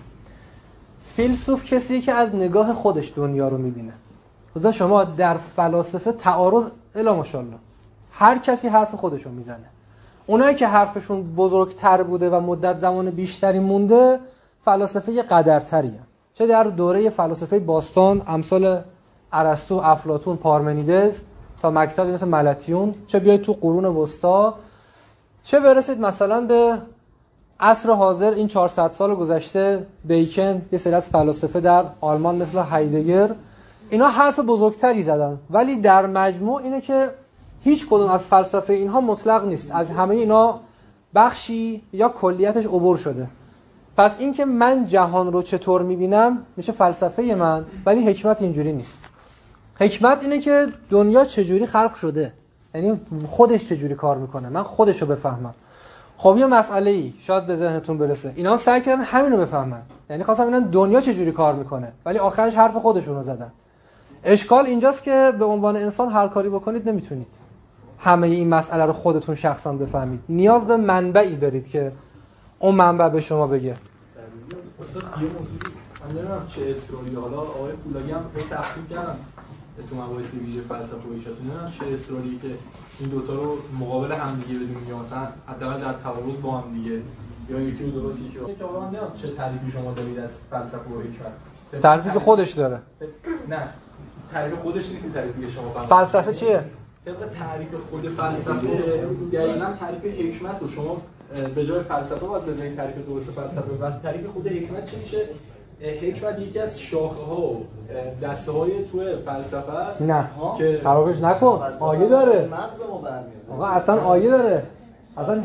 فیلسوف کسیه که از نگاه خودش دنیا رو میبینه. لذا شما در فلاسفه تعارض الا ماشاءالله، هر کسی حرف خودش رو میزنه. اونایی که حرفشون بزرگتر بوده و مدت زمان بیشتری مونده فلاسفه قدرتری هستند، چه در دوره فلاسفه باستان امثال ارسطو، افلاطون، پارمنیدس تا مکتبی مثل ملتیون، چه بیاید تو قرون وسطا، چه برسید مثلا به عصر حاضر این 400 سال گذشته، بیکن، یه سری از فلاسفه در آلمان مثل هایدگر، اینا حرف بزرگتری زدن، ولی در مجموع اینه که هیچ کدوم از فلسفه اینها مطلق نیست، از همه اینا بخشی یا کلیتش عبور شده. پس این که من جهان رو چطور میبینم میشه فلسفه من، ولی حکمت اینجوری نیست. حکمت اینه که دنیا چجوری خلق شده، یعنی خودش چجوری کار میکنه، من خودش رو بفهمم. خب یه مسئله‌ای شاید به ذهنتون برسه، اینا سعی کردن همین رو بفهمن، یعنی خواستن ببینن دنیا چجوری کار میکنه، ولی آخرش حرف خودشون رو زدن. اشکال اینجاست که به عنوان انسان هر کاری بکنید نمیتونید همه این مسئله رو خودتون شخصا بفهمید. نیاز به منبعی دارید که اون منبع به شما بگه. استاد یه موضوعی من نمیدونم چه اصراری، حالا آقای فولادی هم به تقسیم کردم تو مباحث ویژه فلسفه و ایشاتون، نمیدونم چه اصراری که این دوتا رو مقابل هم دیگه بدونیم، یا مثلا حداقل در تعارض با هم دیگه، یا یکی رو درست یکی رو. که حالا من نمیدونم چه تعریفی شما دارید از فلسفه و حکمت. تعریفی که خودش داره. نه تعریف خودش نیست، تعریفی که شما فلسفه چیه؟ طبق تعریف خود فلسفه دقیقاً تعریف حکمت رو شما به جای فلسفه باید بزنید تعریف درست فلسفه و تعریف خود حکمت چی میشه؟ حکمت یکی از شاخه‌ها و دسته‌های تو فلسفه است. نه که خرابش نکن، آیه داره. مغزمو برمیاد. آقا اصلا آیه داره. اصلا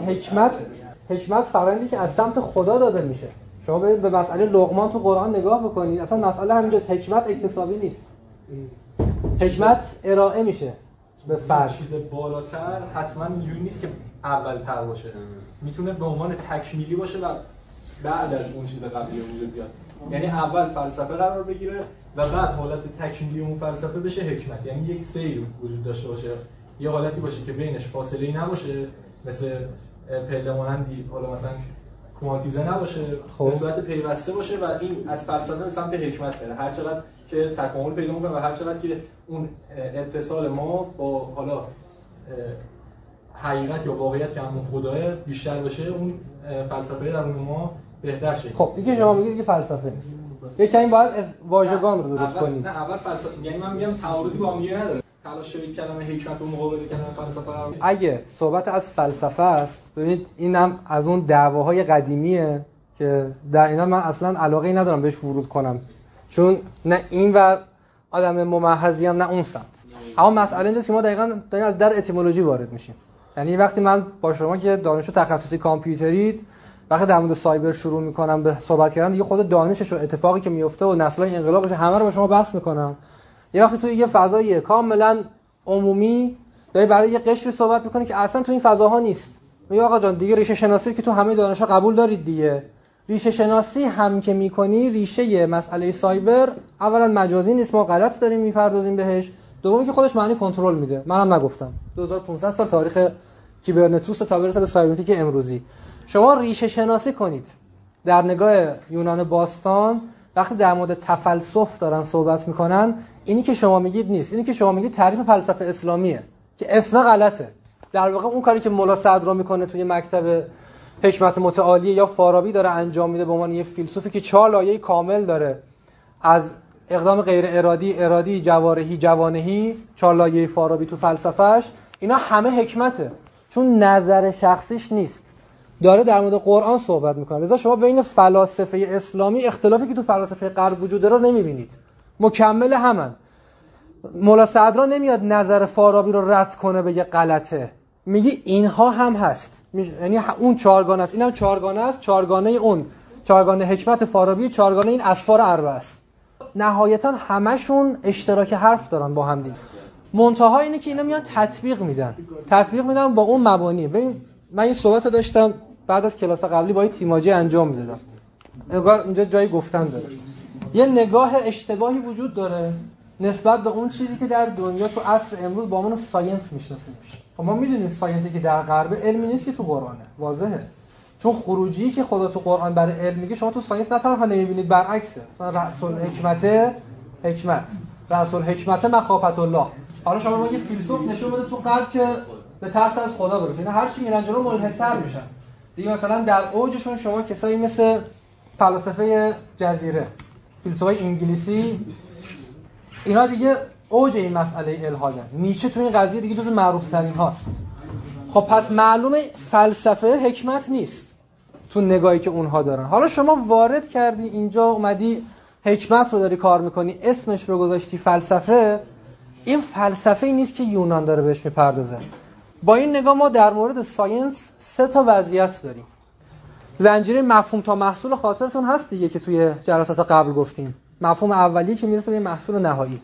حکمت فرآیندی که از سمت خدا داده میشه. شما به مسئله لقمان تو قرآن نگاه بکنید، اصلا مسئله همینجاست، حکمت اکتسابی نیست. حکمت ارائه میشه به فرد. چیز بالاتر حتما اینجوری نیست که اول تر باشه، میتونه به عنوان تکمیلی باشه و بعد از اون چیز قبلی وجود بیاد. یعنی اول فلسفه قرار بگیره و بعد حالت تکمیلی اون فلسفه بشه حکمت، یعنی یک سیر وجود داشته باشه، یه حالتی باشه که بینش فاصله‌ای نباشه، مثل پله مانندی، حالا مثلا کوانتیزه نباشه، به صورت پیوسته باشه و این از فلسفه به سمت حکمت بره. هر چقدر که تکامل پیدا می‌کنه و هر چقدر که اون اتصال ما با حالا حقیقت یا واقعیت که همون خداه بیشتر باشه، اون فلسفه درون ما بهتر شه. خب دیگه شما میگید که فلسفه نیست. یکمی باید واژگان رو درست کنید. نه اول فلسفه، یعنی من میگم تعارضی با هم نداره. تلاش شوید کلمه حکمت و مقابل کلمه فلسفه قرار بدید. اگه صحبت از فلسفه است، ببینید اینم از اون دعواهای قدیمیه که در اینا من اصلا علاقه‌ای ندارم بهش ورود کنم، چون نه این ور آدم ممحضی ام نه اون سمت. اما مسئله اینجاست که ما دقیقاً داریم از در اتیمولوژی وارد میشیم. یعنی وقتی من با شما که دانشجو تخصصی کامپیوترید، وقتی در مورد سایبر شروع میکنم به صحبت کردن، دیگه خود دانشش و اتفاقی که میفته و نسل‌های انقلابش همه رو با شما بحث میکنم. یه وقتی توی یه فضای کاملا عمومی داری برای یه قشری صحبت میکنی که اصلا تو این فضاها نیست. میگه آقا جان دیگه ریشه شناسی که تو همه دانش‌ها قبول دارید دیگه. ریشه شناسی هم که میکنی، ریشه مسئله سایبر اولا مجازی نیست، ما غلط داریم میپردازیم بهش. دومی که خودش معنی کنترل میده. منم نگفتم. 2500 سال تاریخ کیبرنتوس تا برسه به سایبرنتیک امروزی. شما ریشه شناسی کنید. در نگاه یونان باستان وقتی در مورد تفلسف دارن صحبت میکنن، اینی که شما میگید نیست. اینی که شما میگید تعریف فلسفه اسلامیه که اسم غلطه. در واقع اون کاری که ملا صدرا میکنه توی مکتب حکمت متعالی یا فارابی داره انجام میده به عنوان یه فیلسوفی که 4 لایه کامل داره، از اقدام غیر ارادی، جوارحی، جوانحی، 4 لایه فارابی تو فلسفهش، اینا همه حکمته، چون نظر شخصیش نیست. داره در مورد قرآن صحبت میکنه. لذا شما بین فلاسفه اسلامی اختلافی که تو فلاسفه غرب وجود داره نمیبینید، مکمل همن. مولا صدرا نمیاد نظر فارابی رو رد کنه بگه غلطه، میگی اینها هم هست، یعنی اون 4 گانه است، اینم 4 گانه است، 4 گانه اون 4 گانه حکمت فارابی، 4 گانه این اسفار اربعه است. نهایتا همشون اشتراک حرف دارن با هم دیگه. منتها اینه که اینا میان تطبیق میدن با اون مبانی. ببین من این صحبت داشتم بعد از کلاس قبلی با تیماجی انجام میدادم. انگار اینجا جای گفتن داره. یه نگاه اشتباهی وجود داره نسبت به اون چیزی که در دنیا تو عصر امروز با عنوان ساینس میشناسیم. خب ما میدونیم ساینسی که در غرب علمی نیست که تو قرآنه، واضحه. چون خروجی که خدا تو قرآن برای علم میگه شما تو ساینس نه تنها نمیبینید، برعکسه. مثلا رأس الحکمت حکمت، رأس الحکمت مخافت الله. حالا شما ما یه فیلسوف نشون بده تو غرب که به ترس از خدا برسه، اینا هر چی میرن جلو ملحدتر میشن دیگه. مثلا در اوجشون شما کسایی مثل فلاسفه جزیره، فیلسوفای انگلیسی، اینا دیگه اوج این مسئله الحادن. نیچه تو این قضیه دیگه جز معروف ترین هاست. خب پس معلومه فلسفه حکمت نیست تو نگاهی که اونها دارن. حالا شما وارد کردی اینجا، اومدی حکمت رو داری کار میکنی، اسمش رو گذاشتی فلسفه. این فلسفه‌ای نیست که یونان داره بهش میپردازه. با این نگاه ما در مورد ساینس 3 تا وضعیت داریم. زنجیره مفهوم تا محصول خاطرتون هست دیگه که توی جلسات قبل گفتیم. مفهوم اولیه که میرسه به محصول نهایی.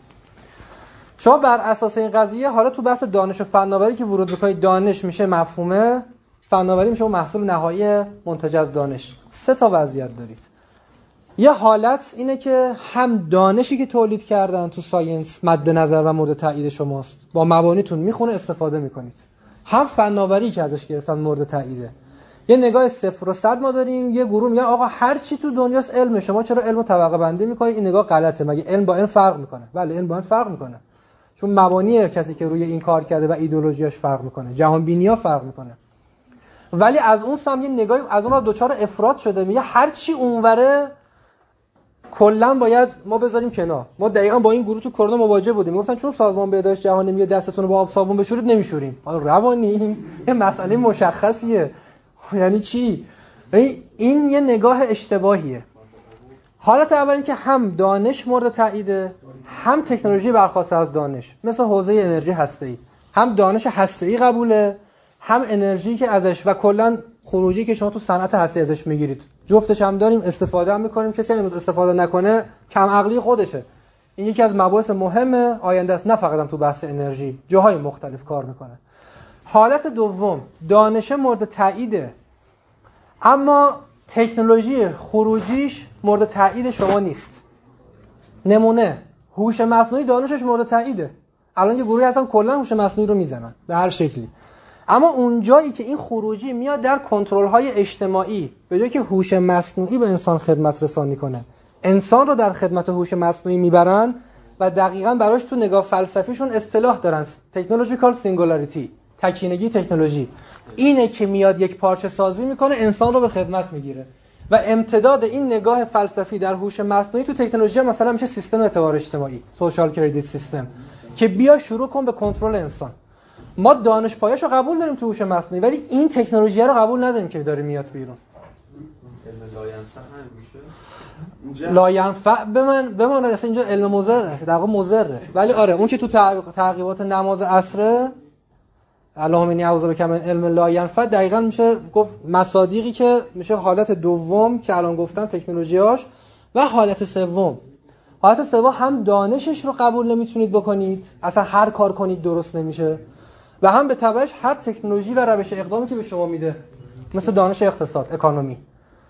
شما بر اساس این قضیه حالا تو بحث دانش و فناوری که ورود می‌کنید، دانش میشه مفهومه، فناوری میشه محصول نهایی منتج از دانش. 3 تا وضعیت دارید. یه حالت اینه که هم دانشی که تولید کردن تو ساینس مد نظر و مورد تایید شماست، با مبانیتون میخونه استفاده میکنید. هم فناوری که ازش گرفتن مورد تاییده. یه نگاه 0 و 100 ما داریم. یه گروه میگن آقا هر چی تو دنیاست علم، شما چرا علمو طبقه بندی میکنید؟ این نگاه غلطه. مگه علم با علم فرق میکنه؟ بله علم با علم فرق میکنه، چون مبانی کسی که روی این کار کرده و ایدئولوژیاش فرق میکنه، جهان بینی‌ها فرق میکنه. ولی از اون سم یه نگاهی از اونها دوچار افراط شده، میگه هر چی اونوره کلا باید ما بذاریم کنار. ما دقیقاً با این گروه تو کرونا مواجه بودیم. میگفتن چون سازمان بهداشت جهانی میگه دستتون رو با آب صابون بشورید، نمیشوریم. حالا روانی این یه مسئله مشخصیه. یعنی چی؟ این یه نگاه اشتباهیه. حالت اول این که هم دانش مورد تاییده، هم تکنولوژی برخواسته از دانش، مثل حوزه انرژی هسته‌ای. هم دانش هسته‌ای قبوله، هم انرژی که ازش و کلا خروجی که شما تو صنعت هسته ازش میگیرید. جفتش هم داریم، استفاده هم میکنیم. کسی امروز استفاده نکنه کم عقلی خودشه. این یکی از مباحث مهم آینده است، نه فقط هم تو بحث انرژی، جاهای مختلف کار میکنه. حالت دوم دانش مورد تاییده، اما تکنولوژی خروجیش مورد تایید شما نیست. نمونه هوش مصنوعی دانشش مورد تاییده. الان یه گروهی هستن کلا هوش مصنوعی رو میزنن به هر شکلی. اما اون جایی که این خروجی میاد در کنترل‌های اجتماعی، به جای که هوش مصنوعی به انسان خدمت رسانی کنه، انسان رو در خدمت هوش مصنوعی میبرن و دقیقاً براش تو نگاه فلسفیشون اصطلاح دارن، تکنولوژیکال سینگولاریتی، تکینگی تکنولوژی. اینه که میاد یک پارچه سازی میکنه، انسان رو به خدمت میگیره و امتداد این نگاه فلسفی در هوش مصنوعی تو تکنولوژی مثلا میشه سیستم اعتبار اجتماعی، سوشال کردیت سیستم، که بیا شروع کن به کنترل انسان. ما دانش پایش رو قبول داریم تو هوش مصنوعی، ولی این تکنولوژی رو قبول نداریم که داره میاد بیرون. لاینفع بماند اصلا اینجا علم مضره، در واقع مضره. ولی آره اون که تو تعقیبات نماز عصر اللهم انی اعوذ بک من علم لاینفع دقیقاً میشه گفت مصادیقی که میشه حالت دوم که الان گفتن تکنولوژیاش، و حالت سوم. حالت سوم هم دانشش رو قبول نمیتونید بکنید، اصلا هر کار کنید درست نمیشه، و هم به تبعش هر تکنولوژی و روش اقدامی که به شما میده، مثل دانش اقتصاد، اکانومی،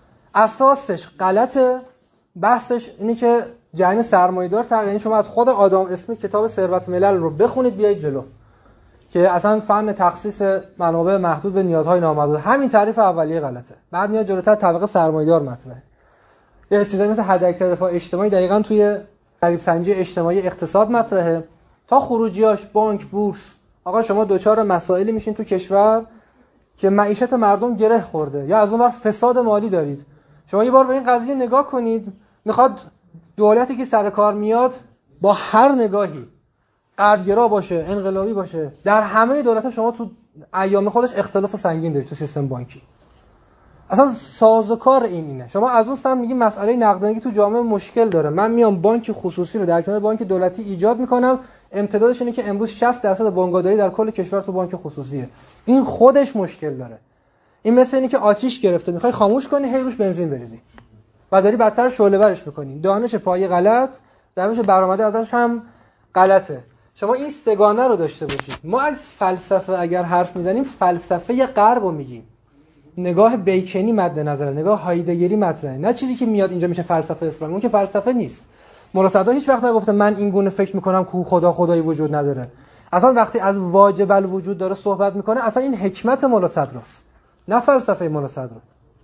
اساسش غلطه. بحثش اینه که جنین سرمایه‌دار تقریبا شما از خود آدم اسمیت کتاب ثروت ملل رو بخونید بیایید جلو، که اصلا فن تخصیص منابع محدود به نیازهای نامحدود، همین تعریف اولیه غلطه. بعد میاد جلوتر طبقه سرمایه‌دار مطرحه. یه چیزایی مثل حداکثر رفاه اجتماعی دقیقاً توی ضریب سنجی اجتماعی اقتصاد مطرحه، تا خروجیاش بانک، بورس. آقا شما دوچار مسائلی میشین تو کشور که معیشت مردم گره خورده، یا از اون ور فساد مالی دارید. شما یه بار به این قضیه نگاه کنید، میخواد دولتی که سر کار میاد با هر نگاهی، غربگرا باشه، انقلابی باشه، در همه دولت‌ها شما تو ایام خودش اختلاس سنگین دارید تو سیستم بانکی. اصلا سازوکار اینه. شما از اون سمت میگی مسئله نقدینگی تو جامعه مشکل داره، من میام بانک خصوصی رو در کنار بانک دولتی ایجاد میکنم، امتدادش اینه که امروز 60% بانکداری در کل کشور تو بانک خصوصیه. این خودش مشکل داره. این مثل اینه که آتیش گرفته، میخوای خاموش کنی، هی روش بنزین بریزی و داری بدتر شعله ورش میکنی. دانش پایه غلط، روش برآمده ازش هم غلطه. شما این سگانه رو داشته باشید. ما از فلسفه اگر حرف میزنیم، فلسفه غرب رو میگیم. نگاه بیکنی مد نظره، نگاه هایدگری مطرحه، نه چیزی که میاد اینجا میشه فلسفه اسلامی. اون که فلسفه نیست. مولا صدرا هیچ وقت نگفته من این گونه فکر میکنم که خدایی وجود نداره. اصلا وقتی از واجب الوجود داره صحبت میکنه، اصلا این حکمت مولا صدراست، نه فلسفه مولا صدرا.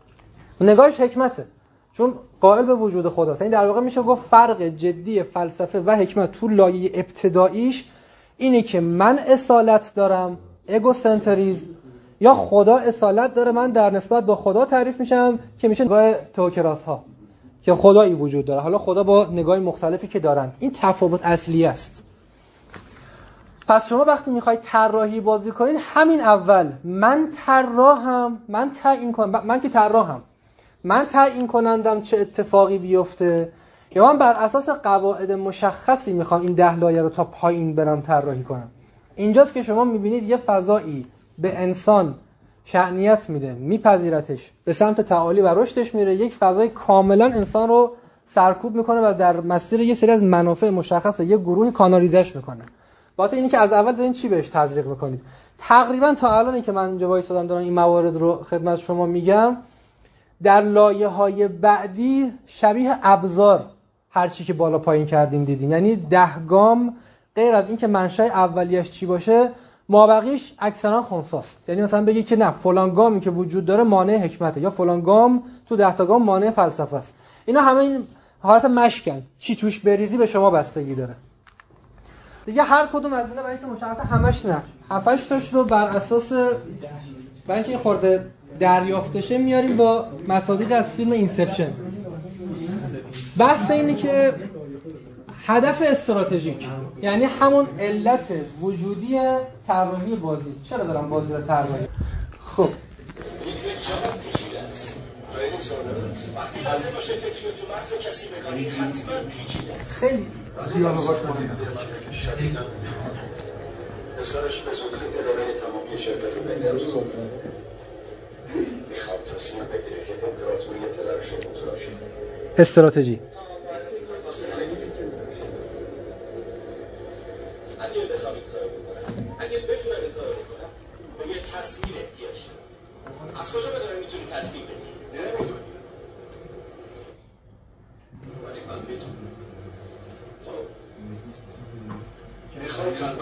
نگاهش حکمته، چون قائل به وجود خداست. این در واقع میشه گفت فرق جدی فلسفه و حکمت تو لایه ابتداییش اینه که من اصالت دارم، ایگوسنتریسم، یا خدا اصالت داره، من در نسبت با خدا تعریف میشم، که میشه نگاه توکراست ها، که خدایی وجود داره. حالا خدا با نگاه مختلفی که دارن، این تفاوت اصلی است. پس شما وقتی میخواید طراحی بازی کنید، همین اول من طراحم، من تعیین کنم، من که طراحم، من تعیین کنندم چه اتفاقی بیفته، یا من بر اساس قواعد مشخصی میخوام این 10 لایه رو تا پایین برم طراحی کنم. اینجاست که شما میبینید یه فضایی به انسان شأنیت میده، میپذیرتش، به سمت تعالی و رشدش میره، یک فضای کاملا انسان رو سرکوب میکنه و در مسیر یه سری از منافع مشخص یه گروهی کانالیزش میکنه. باید اینی که از اول دارین چی بهش تزریق میکنید. تقریبا تا الانی که من اینجا وایسادم دارم این موارد رو خدمت شما میگم، در لایه‌های بعدی شبیه ابزار هر چی که بالا پایین کردیم دیدیم. یعنی 10 گام غیر از این که منشأ اولیش چی باشه، مابقیش اکثرا خنثاست. یعنی مثلا بگی که نه فلان گامی که وجود داره مانع حکمته، یا فلان گام تو 10 تا گام مانع فلسفه است. اینا همه این حالت مشکن، چی توش بریزی به شما بستگی داره. دیگه هر کدوم از اینا برای اینکه مشخص همش نه، 7 تاش رو بر اساس برای اینکه خورده دریافتشه میاریم با مصادیق از فیلم اینسپشن. بحث اینه که هدف استراتژیک، یعنی همون علت وجودی طراحی بازی. چرا دارم بازی رو طراحی؟ خب وقتی لازم باشه فکری تو مغز کسی بکنی حتما پیچیده است. خیلی دیالوگاش مهمه. پسرش به زودی اداره تمامی شرکت بنرس میخواد تصمیم بگیره که امپراتوری پدرش رو متلاشی کنه. استراتژی اگه بخوام این کارو بکنم، اگه بتونم این کارو بکنم، به یه تصمیم احتیاج دارم. از کجا بدونم میتونی تصمیم بدی؟ نمیدونی.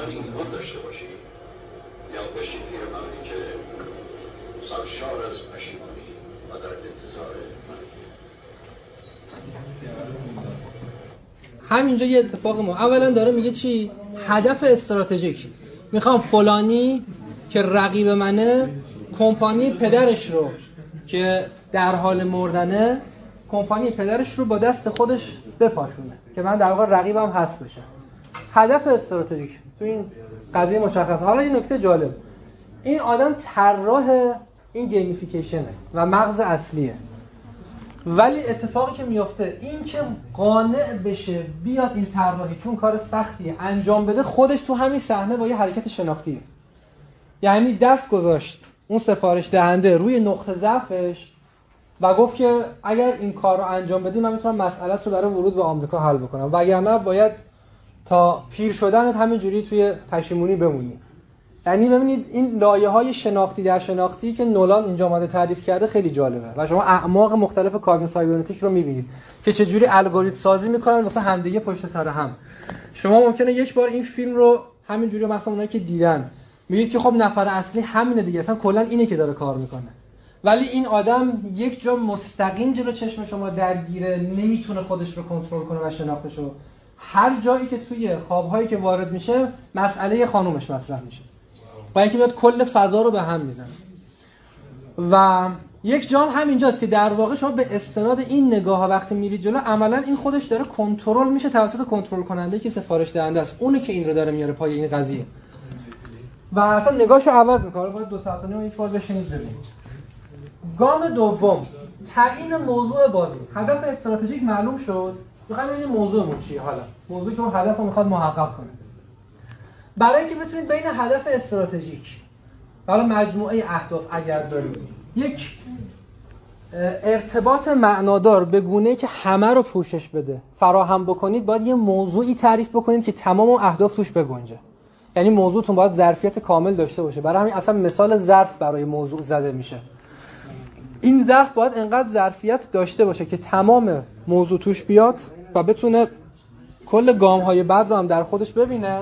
حتما ایمان داشته باشی یا باشی پیرمردی که سرشار از پشیمانی و در انتظار مرگ. همینجا یه اتفاق ما اولا داره میگه چی؟ هدف استراتژیک. میخوام فلانی که رقیب منه کمپانی پدرش رو که در حال مردنه کمپانی پدرش رو با دست خودش بپاشونه که من در واقع رقیبم هست بشه. هدف استراتژیک تو این قضیه مشخصه. حالا یه نکته جالب، این آدم طراح این گیمفیکیشنه و مغز اصلیه، ولی اتفاقی که میفته این که قانع بشه بیاد این طراحی چون کار سختیه انجام بده، خودش تو همین صحنه با یه حرکت شناختیه. یعنی دست گذاشت اون سفارش دهنده روی نقطه ضعفش و گفت که اگر این کار رو انجام بدی من میتونم مسئله‌ت رو برای ورود به آمریکا حل بکنم، وگرنه باید تا پیر شدنت همینجوری توی پشیمونی بمونی. یعنی ببینید این لایه‌های شناختی در شناختی که نولان اینجا اومده تعریف کرده خیلی جالبه و شما اعماق مختلف کاگنیتیو سایبرنتیک رو می‌بینید که چجوری الگوریتم سازی می‌کنن واسه همدیگه پشت سر هم. شما ممکنه یک بار این فیلم رو همینجوری مثلا اونایی که دیدن میگید که خب نفر اصلی همینه دیگه، اصلا کلا اینه که داره کار میکنه، ولی این آدم یک جا مستقیم جلو چشم شما درگیره، نمیتونه خودش رو کنترل کنه و شناختش رو هر جایی که توی خواب‌هایی که وارد میشه مسئله خانومش مطرح میشه و اینکه میاد کل فضا رو به هم میزنه. و یک جام همینجاست که در واقع شما به استناد این نگاه‌ها وقتی میرید جلو عملاً این خودش داره کنترل میشه توسط کنترل کننده که سفارش دهنده است، اونه که این رو داره میاره پای این قضیه و اصلا نگاهشو عوض میکنه. باید 2 ساعت و نیم یک بار بشینید ببینید. گام دوم تعیین موضوع بازی. هدف استراتژیک معلوم شد، میخوایم ببینیم موضوعمون چیه. حالا موضوعی که اون هدف رو میخواد محقق کنه. برای اینکه بتونید بین هدف استراتژیک برای مجموعه اهداف اگر دارید یک ارتباط معنادار به گونه‌ای که همه رو پوشش بده فراهم بکنید، باید یه موضوعی تعریف بکنید که تمام اون اهداف توش بگنجه. یعنی موضوعتون باید ظرفیت کامل داشته باشه. برای همین اصلا مثال ظرف برای موضوع زده میشه. این ظرف باید انقدر ظرفیت داشته باشه که تمام موضوع توش بیاد و بتونه کل گام‌های بعد رو هم در خودش ببینه.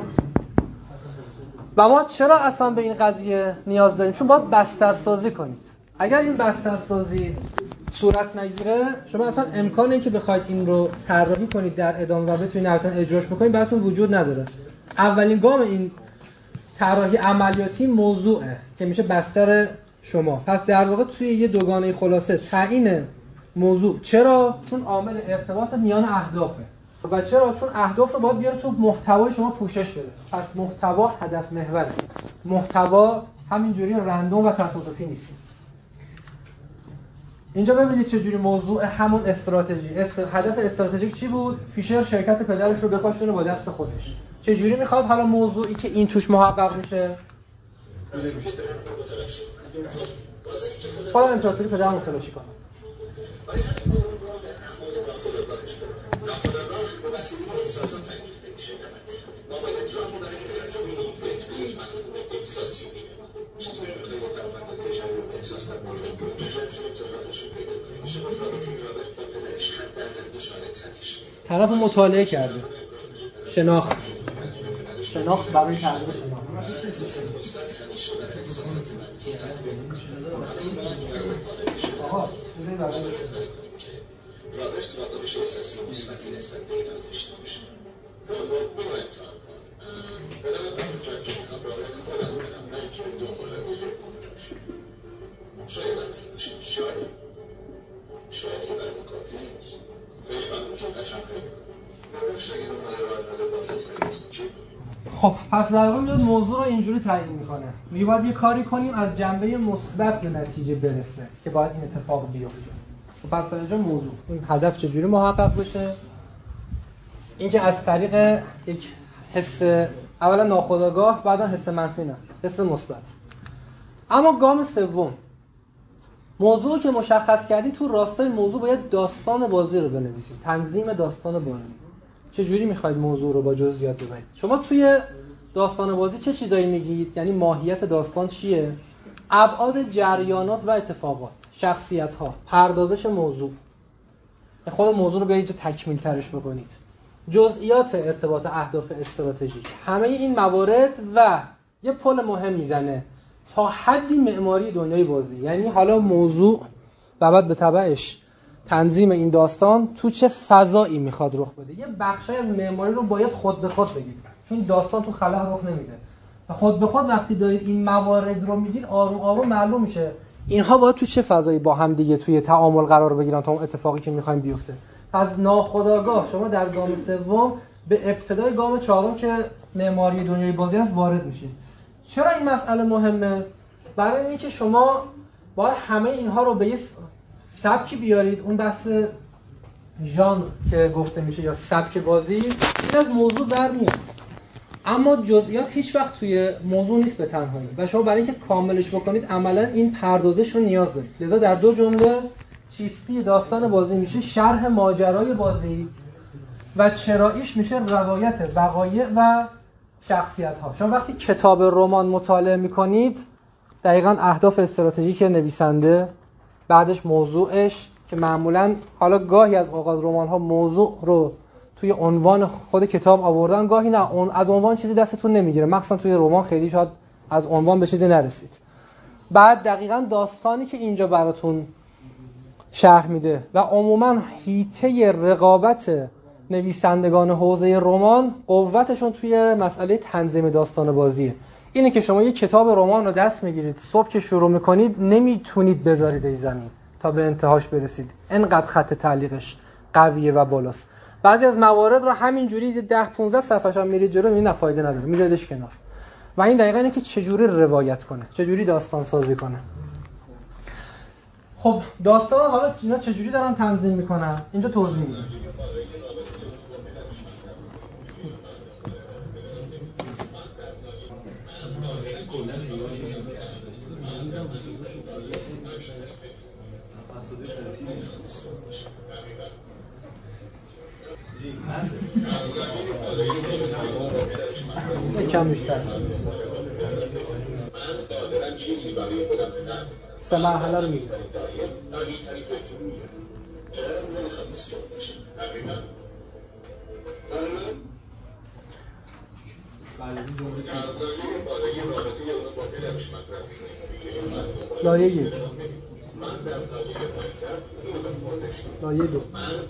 و ما چرا اصلا به این قضیه نیاز داریم؟ چون باید بسترسازی کنید. اگر این بسترسازی صورت نگیره شما اصلا امکان این که بخواید این رو طراحی کنید در ادامه و بتونید نهایتاً اجراش بکنید براتون وجود نداره. اولین گام این طراحی عملیاتی موضوعه که میشه بستر شما. پس در واقع توی یه دوگانه خلاصه تعیین موضوع. چرا؟ چون عامل ارتباط میان اهدافه. و چرا؟ چون اهداف رو باید بیاره تو محتوای شما پوشش بده. پس محتوا هدف محوره. محتوا همینجوری رندوم و تصادفی نیست. اینجا ببینید چجوری موضوع همون استراتژی هدف استراتژیک چی بود؟ فیشر شرکت پدرش رو بپاشونه با دست خودش. چجوری میخواد حالا موضوعی که این توش محقق میشه؟ خودم امپراتوری پدرم رو فلاشی کنم. طرف مطالعه کرده. شناخت برای تعریف رابرت واکنش احساسی مثبتی نسبت به اینا داشته باشه. شاید عملی باشه. شاید که برای ما کافی نیست. خیلی ممنون که قدر خیلی خب پس در واقع میاد موضوع رو اینجوری تعیین میکنه. میگه باید یه کاری کنیم از جنبه مثبت به نتیجه برسه که باید این اتفاق بیفته. خب پس در اینجا موضوع این هدف چجوری محقق بشه؟ اینکه از طریق یک حس اولا ناخودآگاه بعدا حس منفی نه، حس مثبت. اما گام سوم موضوعی که مشخص کردین تو راستای موضوع باید داستان بازی رو بنویسید. تنظیم داستان بازی. چجوری میخواید موضوع رو با جزئیات ببرید؟ شما توی داستان بازی چه چیزایی میگید؟ یعنی ماهیت داستان چیه؟ ابعاد جریانات و اتفاقات، شخصیت‌ها، پردازش موضوع. خود موضوع رو بیایید تکمیل ترش بکنید. جزئیات ارتباط اهداف استراتژیک، همه این موارد و یه پل مهم میزنه تا حدی معماری دنیای بازی. یعنی حالا موضوع و بعد به تبعش تنظیم این داستان تو چه فضایی میخواد رخ بده. یه بخشی از معماری رو باید خود به خود بگید، چون داستان تو خلا رخ نمیده. و خود به خود وقتی دارید این موارد رو میگید آروم آروم معلوم میشه اینها باید تو چه فضایی با هم دیگه توی تعامل قرار بگیرن تا اون اتفاقی که میخوایم بیفته. پس ناخودآگاه شما در گام سوم به ابتدای گام چهارم که معماری دنیای بازی هست وارد میشید. چرا این مسئله مهمه؟ برای اینکه شما باید همه اینها رو به یه سبکی بیارید. اون بحث ژانر که گفته میشه یا سبک بازی، این از موضوع در میاد، اما جزئیات هیچ وقت توی موضوع نیست به تنهایی و شما برای اینکه کاملش بکنید عملا این پردازش رو نیاز دارید. لذا در دو جمله چیستی داستان بازی میشه شرح ماجرای بازی و چراییش میشه روایت وقایع و شخصیت ها. شما وقتی کتاب رمان مطالعه میکنید دقیقاً اهداف استراتژیک نویسنده، بعدش موضوعش که معمولاً حالا گاهی از اوقات رمان ها موضوع رو توی عنوان خود کتاب آوردن، گاهی نه از عنوان چیزی دستتون نمیگیره، مخصوصا توی رمان خیلی شاید از عنوان به چیزی نرسید. بعد دقیقاً داستانی که اینجا براتون شرح میده و عموماً حیطه رقابت نویسندگان حوزه رمان قوتشون توی مسئله تنظیم داستان بازیه. اینه که شما یک کتاب رمان رو دست میگیرید، صبح که شروع میکنید نمیتونید بذارید این زمین تا به انتهاش برسید، انقدر خط تعلیقش قویه و بالاست. بعضی از موارد رو همینجوری 10-15 صفحه‌ش هم میرید جلو میبینید فایده نداره، میذاریدش کنار. و این دقیقاً اینه که چجوری روایت کنه، چجوری داستان سازی کنه. خب داستان حالا اینا چجوری دارن تنظیم میکنن اینجا توضیح میدم. کم بیشتر 3 مرحله رو میگم. لایه 1 لایه 2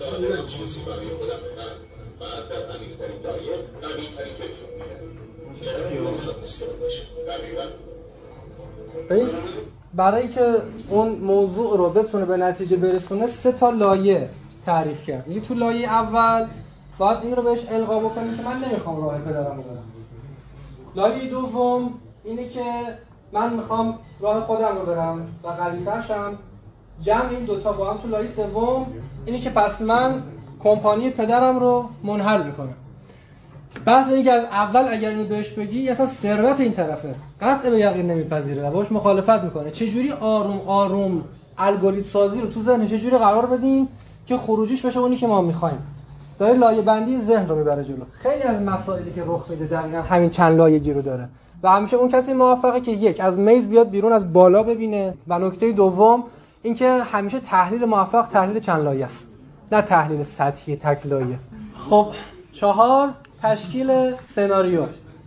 برای که اون موضوع رو بتونه به نتیجه برسونه 3 تا لایه تعریف کرد. یکی تو لایه اول باید این رو بهش القا بکنیم که من نمیخوام راه پدرم رو برم. لایه دوم اینه که من میخوام راه خودم رو برم و قوی‌تر شم. جمع این دوتا با هم تو لایه سوم اینه که پس من کمپانی پدرم رو منحل میکنم. بحث اینه که از اول اگر اینو بهش بگی اصلا ثروت این طرفه قطع به یقین نمیپذیره و باهاش مخالفت میکنه. چجوری آروم آروم الگوریتم سازی رو تو ذهن چجوری قرار بدیم که خروجیش بشه اونی که ما میخوایم. داره لایه بندی ذهن رو میبره جلو. خیلی از مسائلی که رخ میده دقیقاً همین چند لایگی رو داره و همیشه اون کسی موفقه که یک از میز بیاد بیرون از بالا ببینه و نکته دوم اینکه همیشه تحلیل موفق تحلیل چند لایه است نه تحلیل سطحی تک لایه. خب 4 تشکیل سناریو.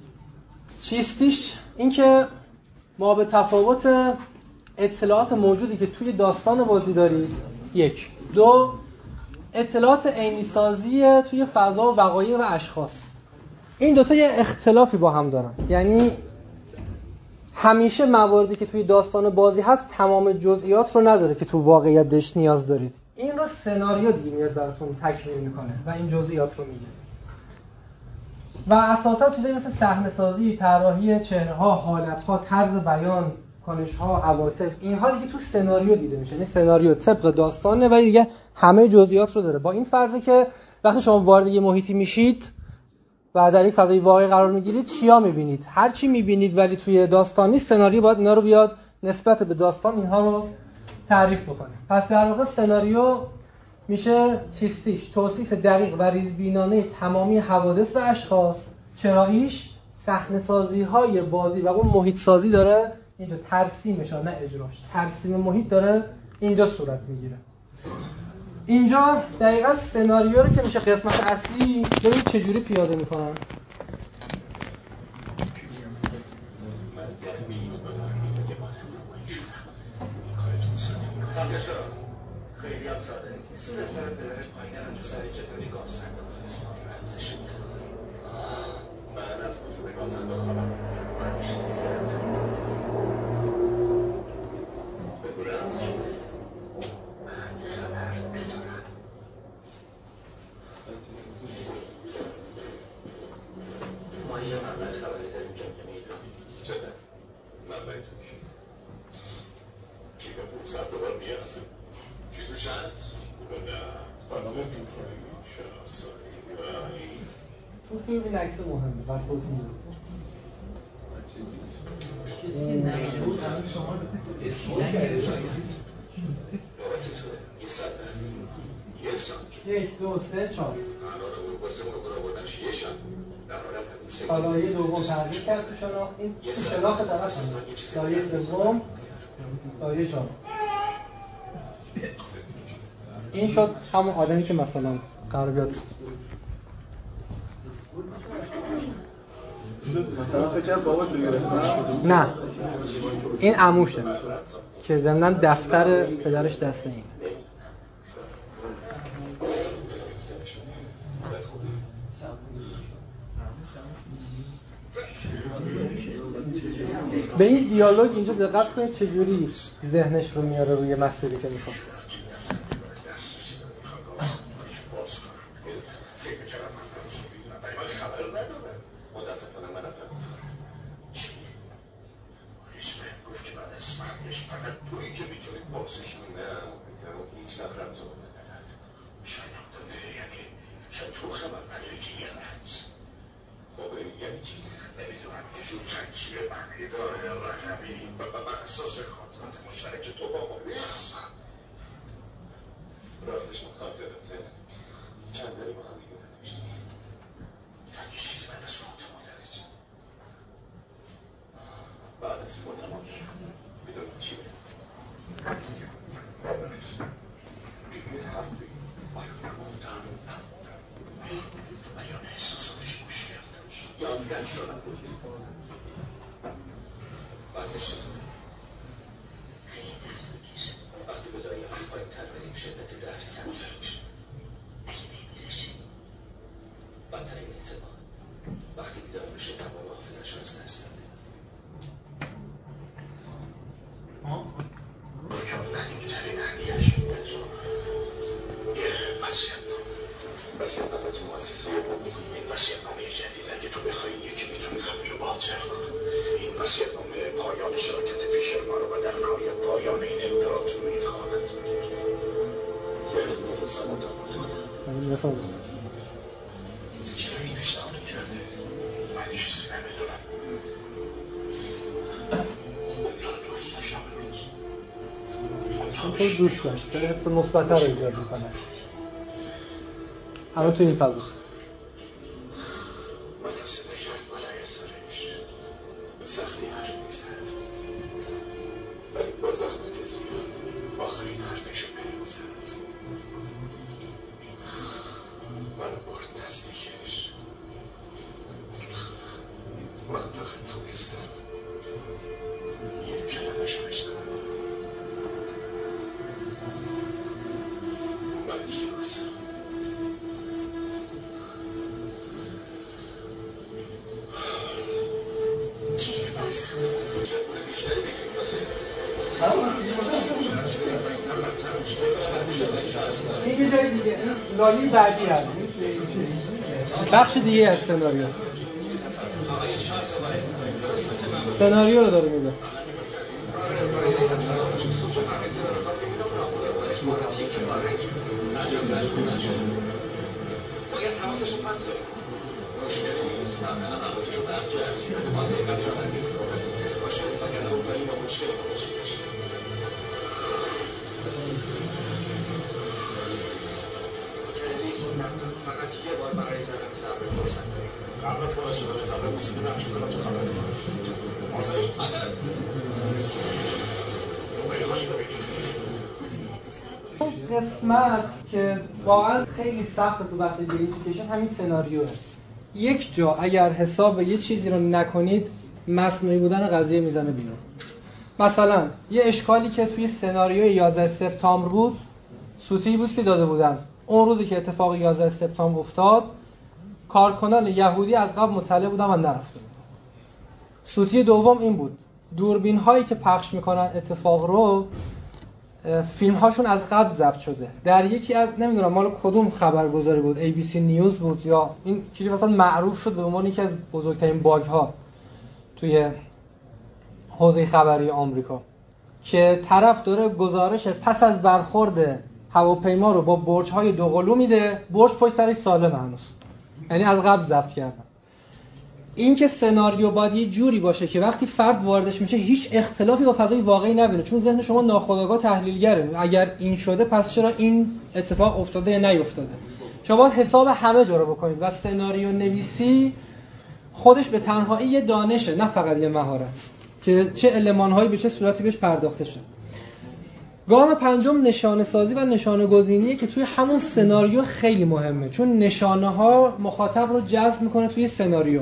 چیستیش اینکه ما به تفاوت اطلاعات موجودی که توی داستان بازی دارید 1 2 اطلاعات عینی سازی توی فضا و وقایع و اشخاص. این دوتا یه اختلافی با هم دارن، یعنی همیشه مواردی که توی داستان بازی هست تمام جزئیات رو نداره که تو واقعیت بهش نیاز دارید. این رو سناریو دیگه میاد براتون تکمیل میکنه و این جزئیات رو میگه و اساسا چیزایی مثل صحنه سازی، طراحی چهره‌ها، حالت‌ها، طرز بیان، کنش‌ها، عواطف، اینها دیگه تو سناریو دیده میشه. یعنی سناریو طبق داستانه ولی دیگه همه جزئیات رو داره. با این فرضی که وقتی شما وارد یه محیطی میشید و در یک فضای واقعی قرار میگیرید چیا میبینید؟ هر چی میبینید ولی توی داستان نیست، سناریو باید اینا رو بیاد نسبت به داستان اینها رو تعریف بکنه. پس در واقع سناریو میشه چیستیش توصیف دقیق و ریزبینانه تمامی حوادث و اشخاص، چراییش صحنه سازی های بازی و اون محیط سازی داره اینجا ترسیمش نه اجراش، ترسیم محیط داره اینجا صورت میگیره. اینجا دقیقا سناریو رو که میشه قسمت اصلی ببینید چجوری پیاده میکنن. خیلی هم ساده. 3 نفر پدرش پایین از سری چطوری گاف صندوق فرستاد رمزش میخواد. من از وجود گاف صندوق خبر من میشه سرمز بگو رمز من خبر ندارم. ما یه منبع خبری داریم که میدونم. چطور؟ منبع تو میشه کیف 500 دلار میارسه. چی توش هست؟ تو فیلم این عکس مهمه بعد خودتون یک دو سه چهار سالایه دوم تغییر کرد تو شناخت. این شناخت طرف سایه سوم سایه چهار. این شد همون آدمی که مثلا قرار بیاد مثلا فکر بابا تو گرفتم. نه این عموشه که ضمناً دفتر پدرش دست این. به این دیالوگ اینجا دقت کنید چجوری ذهنش رو میاره روی مسئله که میخواد. دوست داشت داره حس مثبت‌تر رو ایجاد میکنه. اما تو این فضاست. سختی حرف میزد ولی با زحمت زیاد آخرین حرفشو پیروزد. من برد نزدیکش. من فقط تونستم یک کلمه‌شو بشنوم. من یوزم این یه جای دیگه لایه بعدی هست بخش دیگه از سناریو رو داره میده. باید حواسشو پرت کنیم. مشکلی نیست. حواسشو پرت کردیم. ما دقت رو بندیم. باشه وگرنه اولین با مشکل مواجه بشیم. فقط یه بار برای زدن صبر فرصت داریم. قبل از کار شده به صبر موسیقی نقش میکنم تو خبرت کنم. آزایی؟ اون بایی خوش ببینید. قسمت که واقعا خیلی سخت تو بحث گیمیفیکیشن همین سناریوه. یک جا اگر حساب یه چیزی رو نکنید مصنوعی بودن قضیه میزنه بیرون. مثلا یه اشکالی که توی سناریوی 11 سپتامبر بود، سوتی بود که داده بودن. اون روزی که اتفاق 11 سپتامبر افتاد، کارکنان یهودی از قبل مطلع بودن و نرفته. سوتی دوم این بود: دوربین هایی که پخش میکنن اتفاق رو، فیلم هاشون از قبل ضبط شده. در یکی از نمیدونم مال کدوم خبرگزاری بود، ABC نیوز بود یا این کلیپ مثلا معروف شد به عنوان یکی از بزرگترین باگ ها توی حوزه خبری آمریکا، که طرف داره گزارش پس از برخورد هواپیما رو با برج‌های دوقلو میده، برج پشت سرش سالمه هنوز، یعنی از قبل ضبط کردن. این که سناریو باید یه جوری باشه که وقتی فرد واردش میشه هیچ اختلافی با فضای واقعی نبینه، چون ذهن شما ناخودآگاه تحلیلگره. اگر این شده پس چرا این اتفاق افتاده یا نیفتاده. شما باید حساب همه جا رو بکنید و سناریو نویسی خودش به تنهایی یه دانشه، نه فقط یه مهارت که چه المان‌هایی به چه صورتی بهش پرداخته شه. گام پنجم نشانه سازی و نشانه گزینیه که توی همون سناریو خیلی مهمه، چون نشانه ها مخاطب رو جذب میکنه توی سناریو.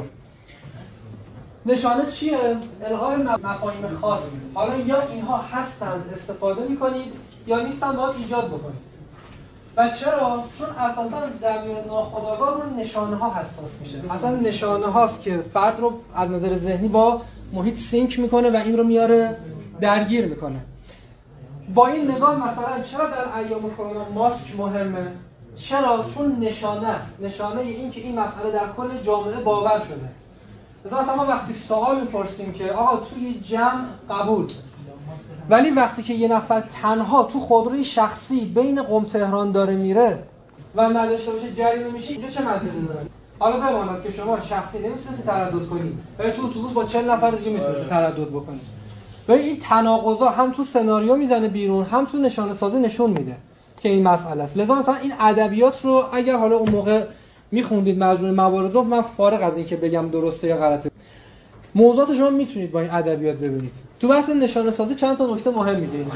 نشانه چیه؟ الغای مفاهیم خاص. حالا یا اینها هستند استفاده میکنید یا نیستن باید ایجاد بکنید. و چرا؟ چون اساسا ضمیر ناخودآگاه رو نشانه ها حساس میشه. اصلا نشانه هاست که فرد رو از نظر ذهنی با محیط سینک میکنه و این رو میاره درگیر میکنه. با این نگاه مثلا چرا در ایام کرونا ماسک مهمه؟ چرا؟ چون نشانه است. نشانه این که این مسئله در کل جامعه باور شده. مثلا ما وقتی سوال میپرسیم که آقا توی جمع قبول، ولی وقتی که یه نفر تنها تو خودروی شخصی بین قم تهران داره میره و نداشته باشه جریمه میشه، اینجا چه منطقی داره؟ حالا بماند که شما شخصی نمیتونید تردد کنید، ولی تو اتوبوس با 40 نفر دیگه میتونید تردد بکنید. و این تناقضا هم تو سناریو میزنه بیرون، هم تو نشانه سازی نشون میده که این مسئله است. لذا مثلا این ادبیات رو اگر حالا اون موقع میخوندید مجموعه موارد رو، من فارغ از این که بگم درسته یا غلطه، موضوعات شما میتونید با این ادبیات ببینید. تو بحث نشانه سازی چند تا نکته مهم میگه. مکان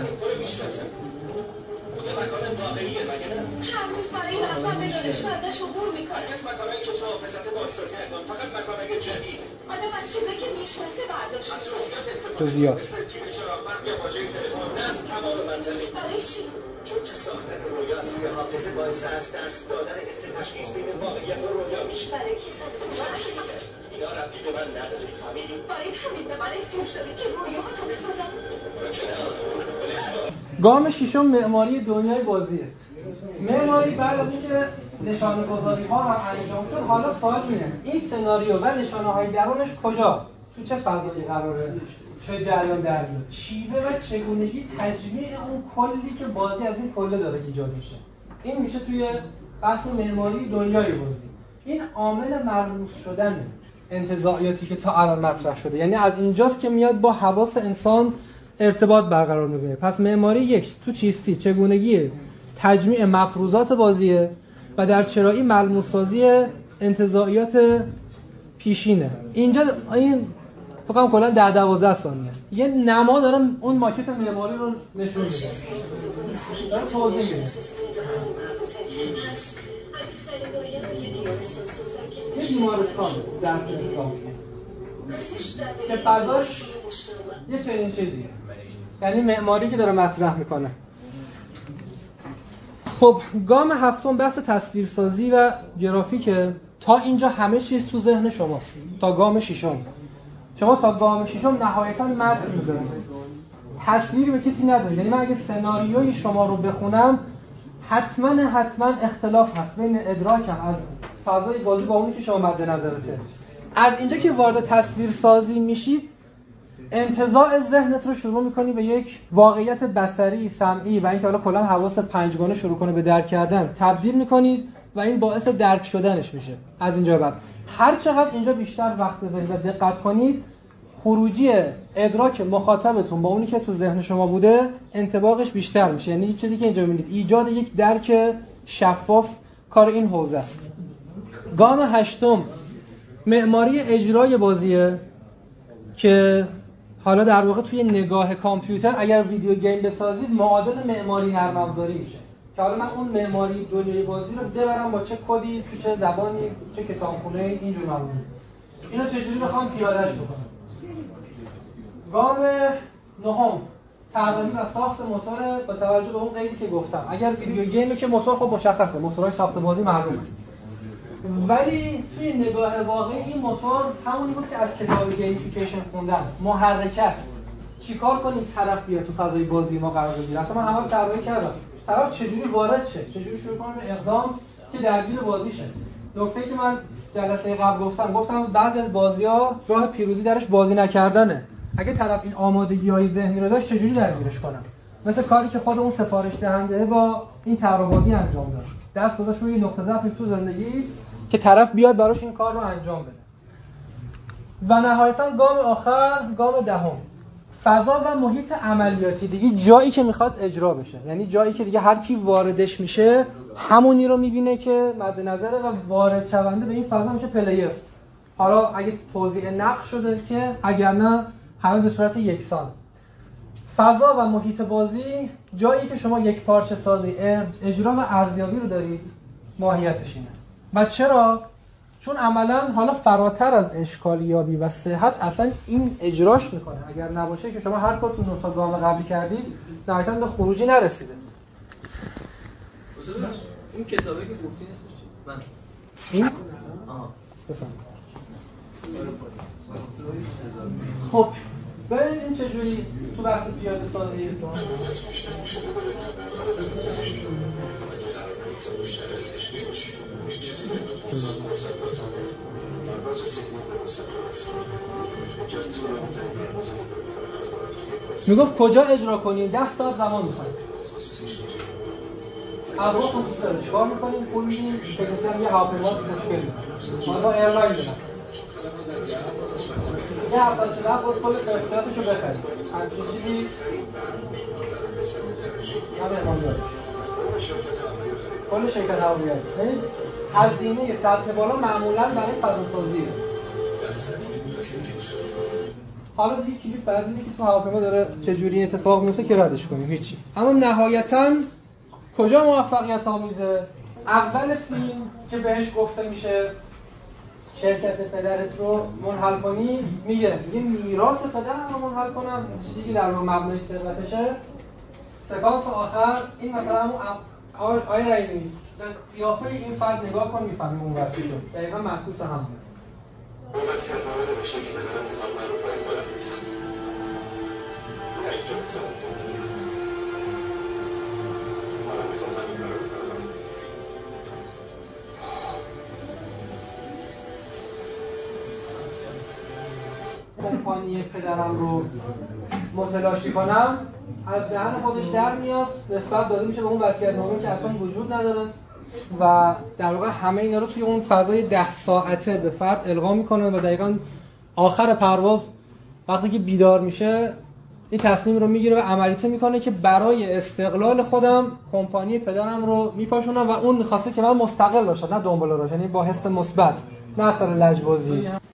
واقعیه مگه نه؟ هر روز برای رفتن به دانشگاه ازش عبور میکنه. از مکانایی که تو حافظت بازسازی نکن، فقط مکانای جدید. آدم از چیزی که میشناسه برداشت. از جزئیات استفاده. مثل تیر چراغ برق یا واژه تلفن، نه از تمام منطقی. برای چی؟ چون که ساختن رویا از روی حافظه باعث است درس دادن اسم تشخیص بین واقعیت و رویا میشه. برای کی سر اینا ربطی به من نداره، فهمیدی؟ برای همین به من احتیاج داری که رویاهاتو بسازم. گام ششم معماری دنیای بازیه. معماری بعد از اینکه نشانه گذاری ها هم انجام شد، حالا سوال اینه این سناریو و نشانه های درونش کجا؟ تو چه فضایی قراره؟ چه جریان در میاد؟ شیوه و چگونگی تجمیع اون کلی که بازی از این کله داره ایجاد میشه. این میشه توی بحث معماری دنیای بازی. این عامل ملموس شدن انتزاعیاتی که تا الان مطرح شده، یعنی از اینجاست که میاد با حواس انسان ارتباط برقرار میکنه. پس معماری یک تو چیستی چگونگی تجمیع مفروضات بازیه و در چرایی ملموس سازی انتزاعیات پیشینه. اینجا این فقط کلا در 12 ثانیه است. یه نما دارم اون ماکت معماری رو نشون میده. دارم توضیح میدم. یه بیمارستان در تهران که فضاش یه چنین چیزیه. یعنی معماری که داره مطرح میکنه. خب گام هفتم بحث تصویرسازی و گرافیکه. تا اینجا همه چیز تو ذهن شماست. تا گام ششم. شما تا گام ششم نهایتاً متن می‌ذارید. تصویر به کسی ندارید. یعنی من اگه سناریوی شما رو بخونم حتما اختلاف هست بین ادراکم از فضای بازی با اونی که شما مد نظرته. از اینجا که وارد تصویرسازی میشید انتزاع ذهنت رو شروع میکنی به یک واقعیت بصری، سمعی و اینکه حالا کلا حواس پنجگانه شروع کنه به درک کردن تبدیل میکنید و این باعث درک شدنش میشه. از اینجا بعد هر چقدر اینجا بیشتر وقت بذارید و دقت کنید، خروجی ادراک مخاطبتون با اونی که تو ذهن شما بوده انطباقش بیشتر میشه. یعنی این چیزی که اینجا میبینید ایجاد یک درک شفاف کار این حوزه است. گام هشتم معماری اجرای بازیه که حالا در واقع توی نگاه کامپیوتر اگر ویدیو گیم بسازید معادل معماری نرم افزاری میشه. که حالا من اون معماری دنیای بازی رو ببرم با چه کدی تو چه زبانی چه کتابخونه اینجور مبنی. اینو چجوری میخوام پیادهش بکنم؟ گام نهم طراحی و ساخت موتور با توجه به اون قیدی که گفتم. اگر ویدیو گیمه که موتور خب مشخصه، موتورهای ساخت بازی معلومه. ولی توی نگاه واقعی این موتور همونی بود که از کتاب گیمفیکیشن خوندم، محرک است. چیکار کنیم طرف بیاد تو فضای بازی ما قرار بگیره؟ اصلا من همه رو طراحی کردم. طرف چجوری وارد شه؟ چجوری شروع کنه به اقدام که درگیر بازی شه؟ نکته‌ای که من جلسه قبل گفتم بعضی از بازی‌ها راه پیروزی درش بازی نکردنه. اگه طرف این آمادگی‌های ذهنی رو داشت چجوری درگیرش کنم؟ مثل کاری که خود اون سفارش دهنده با این طراح بازی انجام داد. دست گذاشت روی نقطه ضعفش تو زندگی که طرف بیاد براش این کار رو انجام بده. و نهایتاً گام آخر، گام دهم، فضا و محیط عملیاتی. دیگه جایی که میخواد اجرا بشه، یعنی جایی که دیگه هر کی واردش میشه همونی رو میبینه که مد نظره و وارد شونده به این فضا میشه پلیر. حالا اگه توزیع نقش شده که اگر نه همه به صورت یکسان. فضا و محیط بازی جایی که شما یک پارچه سازی، اجرا و ارزیابی رو دارید، ماهیتش اینه. و چرا؟ چون عملاً حالا فراتر از اشکالیابی و صحت اصلا این اجراش میکنه. اگر نباشه که شما هر کار تو نقطه گام قبلی کردید نهایتاً به خروجی نرسیده. این کتابی که گفتین اسمش چی؟ من این؟ بفهمید. خب ببینید این چجوری تو بحث پیاده سازی میگفت کجا اجرا کنیم؟ 10 ساعت زمان میخوایم. هوا خصوصی داره. چیکار میکنیم؟ پول میدیم که مثلا یه هواپیما مشکل داره. ما ایرلاین داریم. یه هفته چند بود کل فرستاتشو بخریم. همچین چیزی همه امان داره. کل شرکت هواپیما. یعنی هزینه سطح بالا معمولاً برای فضاسازیه. حالا دیگه کلیپ بعد اینه که تو هواپیما داره چجوری اتفاق میفته که ردش کنیم، هیچی. اما نهایتاً کجا موفقیت آمیزه؟ اول فیلم که بهش گفته میشه شرکت پدرت رو منحل کنی، میگه میراث پدرم رو منحل کنم، چیزی که در مبنای ثروتشه. سکانس آخر این مثلا همون آیه رایمی به قیافه این فرد نگاه کن میفهمیم اون وقتی شد. دقیقا معکوس هم وصیت نامه نوشته که بدنم میخوام من رو پای خودم نیستم. اینجا بسام زندگی حالا میخوام من این کارو بکنم. کمپانی پدرم رو متلاشی کنم، از دهن خودش در میاد، نسبت داده میشه به اون وصیت‌نامه که اصلا وجود نداره و در واقع همه اینا رو توی اون فضای 10 ساعته به فرد القا میکنه و دقیقاً آخر پرواز وقتی که بیدار میشه این تصمیم رو میگیره و عملیاتی میکنه که برای استقلال خودم کمپانی پدرم رو میپاشونم و اون میخواسته که من مستقل باشم، نه دنبال راش، یعنی با حس مثبت، نه اثر لجبازی.